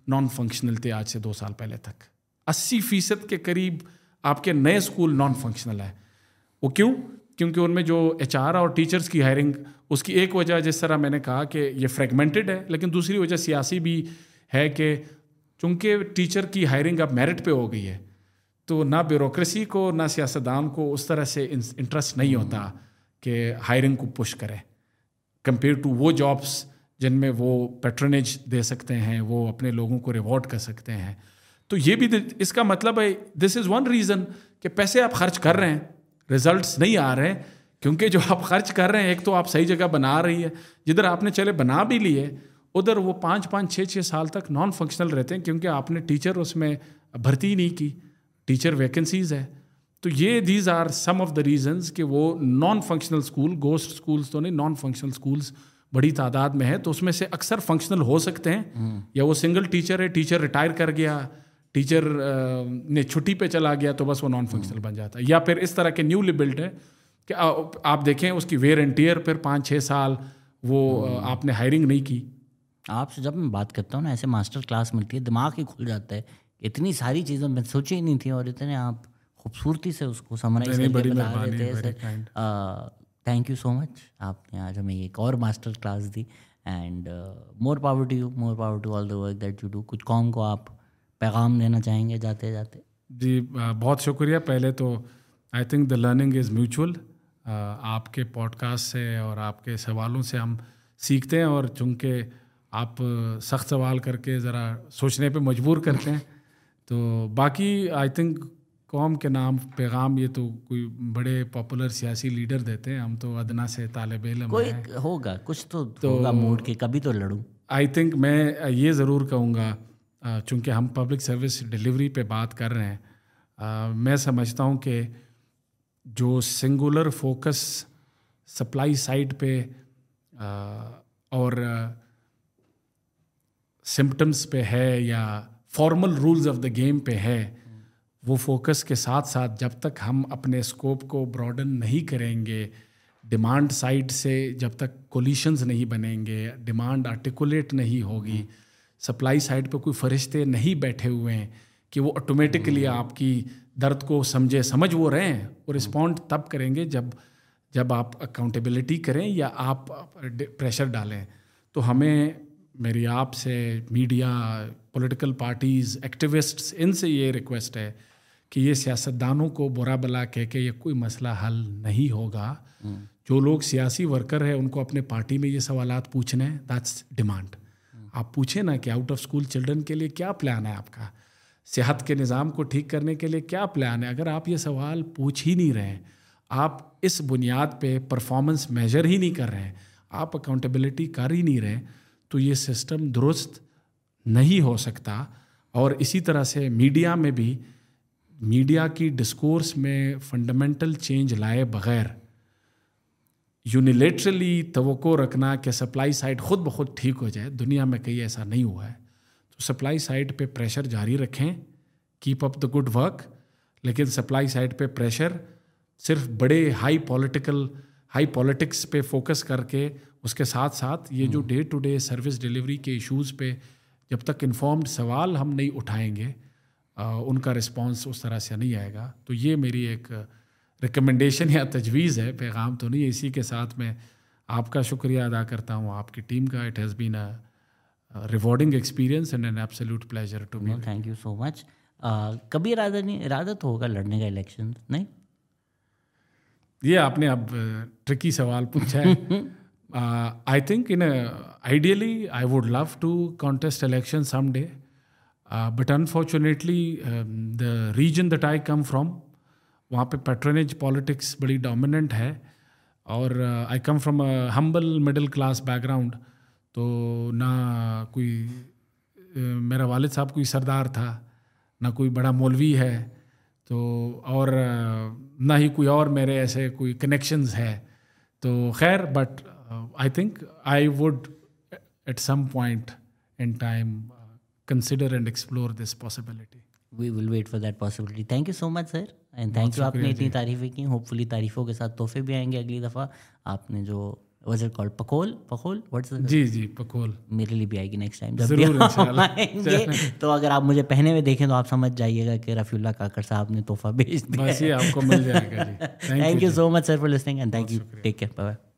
نان فنکشنل تھے آج سے دو سال پہلے تک. اسی فیصد کے قریب آپ کے نئے اسکول نان فنکشنل ہے. وہ کیوں؟ کیونکہ ان میں جو ایچ آر اور ٹیچرس کی ہائرنگ, اس کی ایک وجہ جس طرح میں نے کہا کہ یہ فریگمنٹڈ ہے, لیکن دوسری وجہ سیاسی بھی ہے کہ چونکہ ٹیچر کی ہائرنگ اب میرٹ پہ ہو گئی ہے تو نہ بیوروکریسی کو نہ سیاستدان کو اس طرح سے انٹرسٹ نہیں ہوتا کہ ہائرنگ کو پش کرے کمپیئر ٹو وہ جابس جن میں وہ پیٹرنیج دے سکتے ہیں, وہ اپنے لوگوں کو ریوارڈ کر سکتے ہیں. تو یہ بھی اس کا مطلب ہے دس از ون ریزن کہ پیسے آپ خرچ کر رہے ہیں, ریزلٹس نہیں آ رہے ہیں, کیونکہ جو آپ خرچ کر رہے ہیں ایک تو آپ صحیح جگہ بنا رہی ہے, جدھر آپ نے چلے بنا بھی لیے ادھر وہ پانچ پانچ چھ چھ سال تک نان فنکشنل رہتے ہیں کیونکہ آپ نے ٹیچر اس میں بھرتی نہیں کی, ٹیچر ویکنسیز ہے. تو یہ these are some of the reasons کہ وہ non functional school, ghost schools تو نہیں, نان فنکشنل اسکولس بڑی تعداد میں ہے. تو اس میں سے اکثر فنکشنل ہو سکتے ہیں, یا وہ سنگل ٹیچر ہے, ٹیچر ریٹائر کر گیا, ٹیچر نے چھٹی پہ چلا گیا تو بس وہ نان فنکشنل بن جاتا ہے. یا پھر اس طرح کے نیولی بلڈ ہے کہ آپ دیکھیں اس کی ویئر اینڈ ٹیئر پھر پانچ چھ سال وہ آپ نے ہائرنگ نہیں کی. آپ سے جب میں بات کرتا ہوں نا ایسے ماسٹر کلاس ملتی ہے, دماغ ہی کھل جاتا ہے. اتنی ساری چیزیں میں سوچی ہی نہیں تھی اور اتنے آپ خوبصورتی سے اس کو سمرائز کر کے بتا رہے تھے. تھینک یو سو مچ, آپ نے آج ہمیں ایک اور ماسٹر کلاس دی. And more power to you, more power to all the work that you do. کچھ قوم کو آپ پیغام دینا چاہیں گے جاتے جاتے؟ جی بہت شکریہ. پہلے تو I think the learning is mutual. آپ کے پوڈ کاسٹ سے اور آپ کے سوالوں سے ہم سیکھتے ہیں, اور چونکہ آپ سخت سوال کر کے ذرا سوچنے پہ مجبور کرتے ہیں. تو باقی آئی تھنک قوم کے نام پیغام یہ تو کوئی بڑے پاپولر سیاسی لیڈر دیتے ہیں, ہم تو ادنا سے طالب علم کوئی ہیں. ہوگا کچھ تو ہوگا موڈ کے کبھی تو لڑوں. آئی تھنک میں یہ ضرور کہوں گا, چونکہ ہم پبلک سروس ڈلیوری پہ بات کر رہے ہیں, میں سمجھتا ہوں کہ جو سنگولر فوکس سپلائی سائڈ پہ اور سمپٹمس پہ ہے یا formal rules of the game پہ ہے, وہ فوکس کے ساتھ ساتھ جب تک ہم اپنے اسکوپ کو براڈن نہیں کریں گے, ڈیمانڈ سائڈ سے جب تک کولیشنز نہیں بنیں گے, ڈیمانڈ آرٹیکولیٹ نہیں ہوگی, سپلائی سائڈ پہ کوئی فرشتے نہیں بیٹھے ہوئے ہیں کہ وہ آٹومیٹکلی آپ کی درد کو سمجھے, سمجھ وہ رہے ہیں, وہ رسپونڈ تب کریں گے جب جب آپ اکاؤنٹیبلٹی کریں یا آپ پریشر ڈالیں. تو ہمیں, میری آپ سے, میڈیا, پولیٹیکل پارٹیز, ایکٹیوسٹس, ان سے یہ ریکویسٹ ہے کہ یہ سیاستدانوں کو برا بلا کہہ کے یہ کوئی مسئلہ حل نہیں ہوگا. جو لوگ سیاسی ورکر ہیں ان کو اپنے پارٹی میں یہ سوالات پوچھنے ہیں, دیٹس ڈیمانڈ. آپ پوچھیں نا کہ آؤٹ آف اسکول چلڈرن کے لیے کیا پلان ہے آپ کا, صحت کے نظام کو ٹھیک کرنے کے لیے کیا پلان ہے. اگر آپ یہ سوال پوچھ ہی نہیں رہے ہیں, آپ اس بنیاد پہ پرفارمنس میجر ہی نہیں کر رہے ہیں, آپ اکاؤنٹیبلٹی کر ہی نہیں رہے, تو یہ سسٹم درست نہیں ہو سکتا. اور اسی طرح سے میڈیا میں بھی, میڈیا کی ڈسکورس میں فنڈامنٹل چینج لائے بغیر یونیلیٹرلی توقع رکھنا کہ سپلائی سائڈ خود بخود ٹھیک ہو جائے, دنیا میں کہیں ایسا نہیں ہوا ہے. تو سپلائی سائڈ پہ پریشر جاری رکھیں, keep up the good work, لیکن سپلائی سائڈ پہ پریشر صرف بڑے ہائی پولیٹیکل ہائی پولیٹکس پہ فوکس کر کے, اس کے ساتھ ساتھ یہ جو day to day service delivery کے ایشوز پہ جب تک انفارمڈ سوال ہم نہیں اٹھائیں گے, ان کا رسپانس اس طرح سے نہیں آئے گا. تو یہ میری ایک ریکمنڈیشن یا تجویز ہے, پیغام تو نہیں. اسی کے ساتھ میں آپ کا شکریہ ادا کرتا ہوں, آپ کی ٹیم کا. It has been a rewarding experience and an absolute pleasure to me. Thank you so much. کبھی ارادہ نہیں ارادہ تو ہوگا لڑنے کا الیکشن نہیں؟ یہ آپ نے اب ٹرکی سوال پوچھا ہے. I think in ideally I would love to contest election some day, but unfortunately the reason that I come from, وہاں پہ پیٹرنیج پالیٹکس بڑی ڈومیننٹ ہے, اور I come from a humble middle class background. تو نہ کوئی میرا والد صاحب کوئی سردار تھا, نہ کوئی بڑا مولوی ہے, تو اور نہ ہی کوئی اور میرے ایسے کوئی کنیکشنز ہے. تو خیر, but I think I would at some point in time consider and explore this possibility. We will wait for that possibility. Thank you so much sir, and thank you. آپ نے اتنی تعریفیں کی, ہوپ فلی تعریفوں کے ساتھ تحفے بھی آئیں گے اگلی دفعہ. آپ نے جو was it called pakol pakol what's جی جی پکول میرے لیے بھی آئے گی نیکسٹ ٹائم جب بھی ہم آئیں گے. تو اگر آپ مجھے پہنے ہوئے دیکھیں تو آپ سمجھ جائیے گا کہ رفیع اللہ کاکڑ صاحب نے تحفہ بھیج دیا. بس یہ آپ کو مل جائے گا جی. Thank you so much sir for listening and thank you. Take care. Bye bye.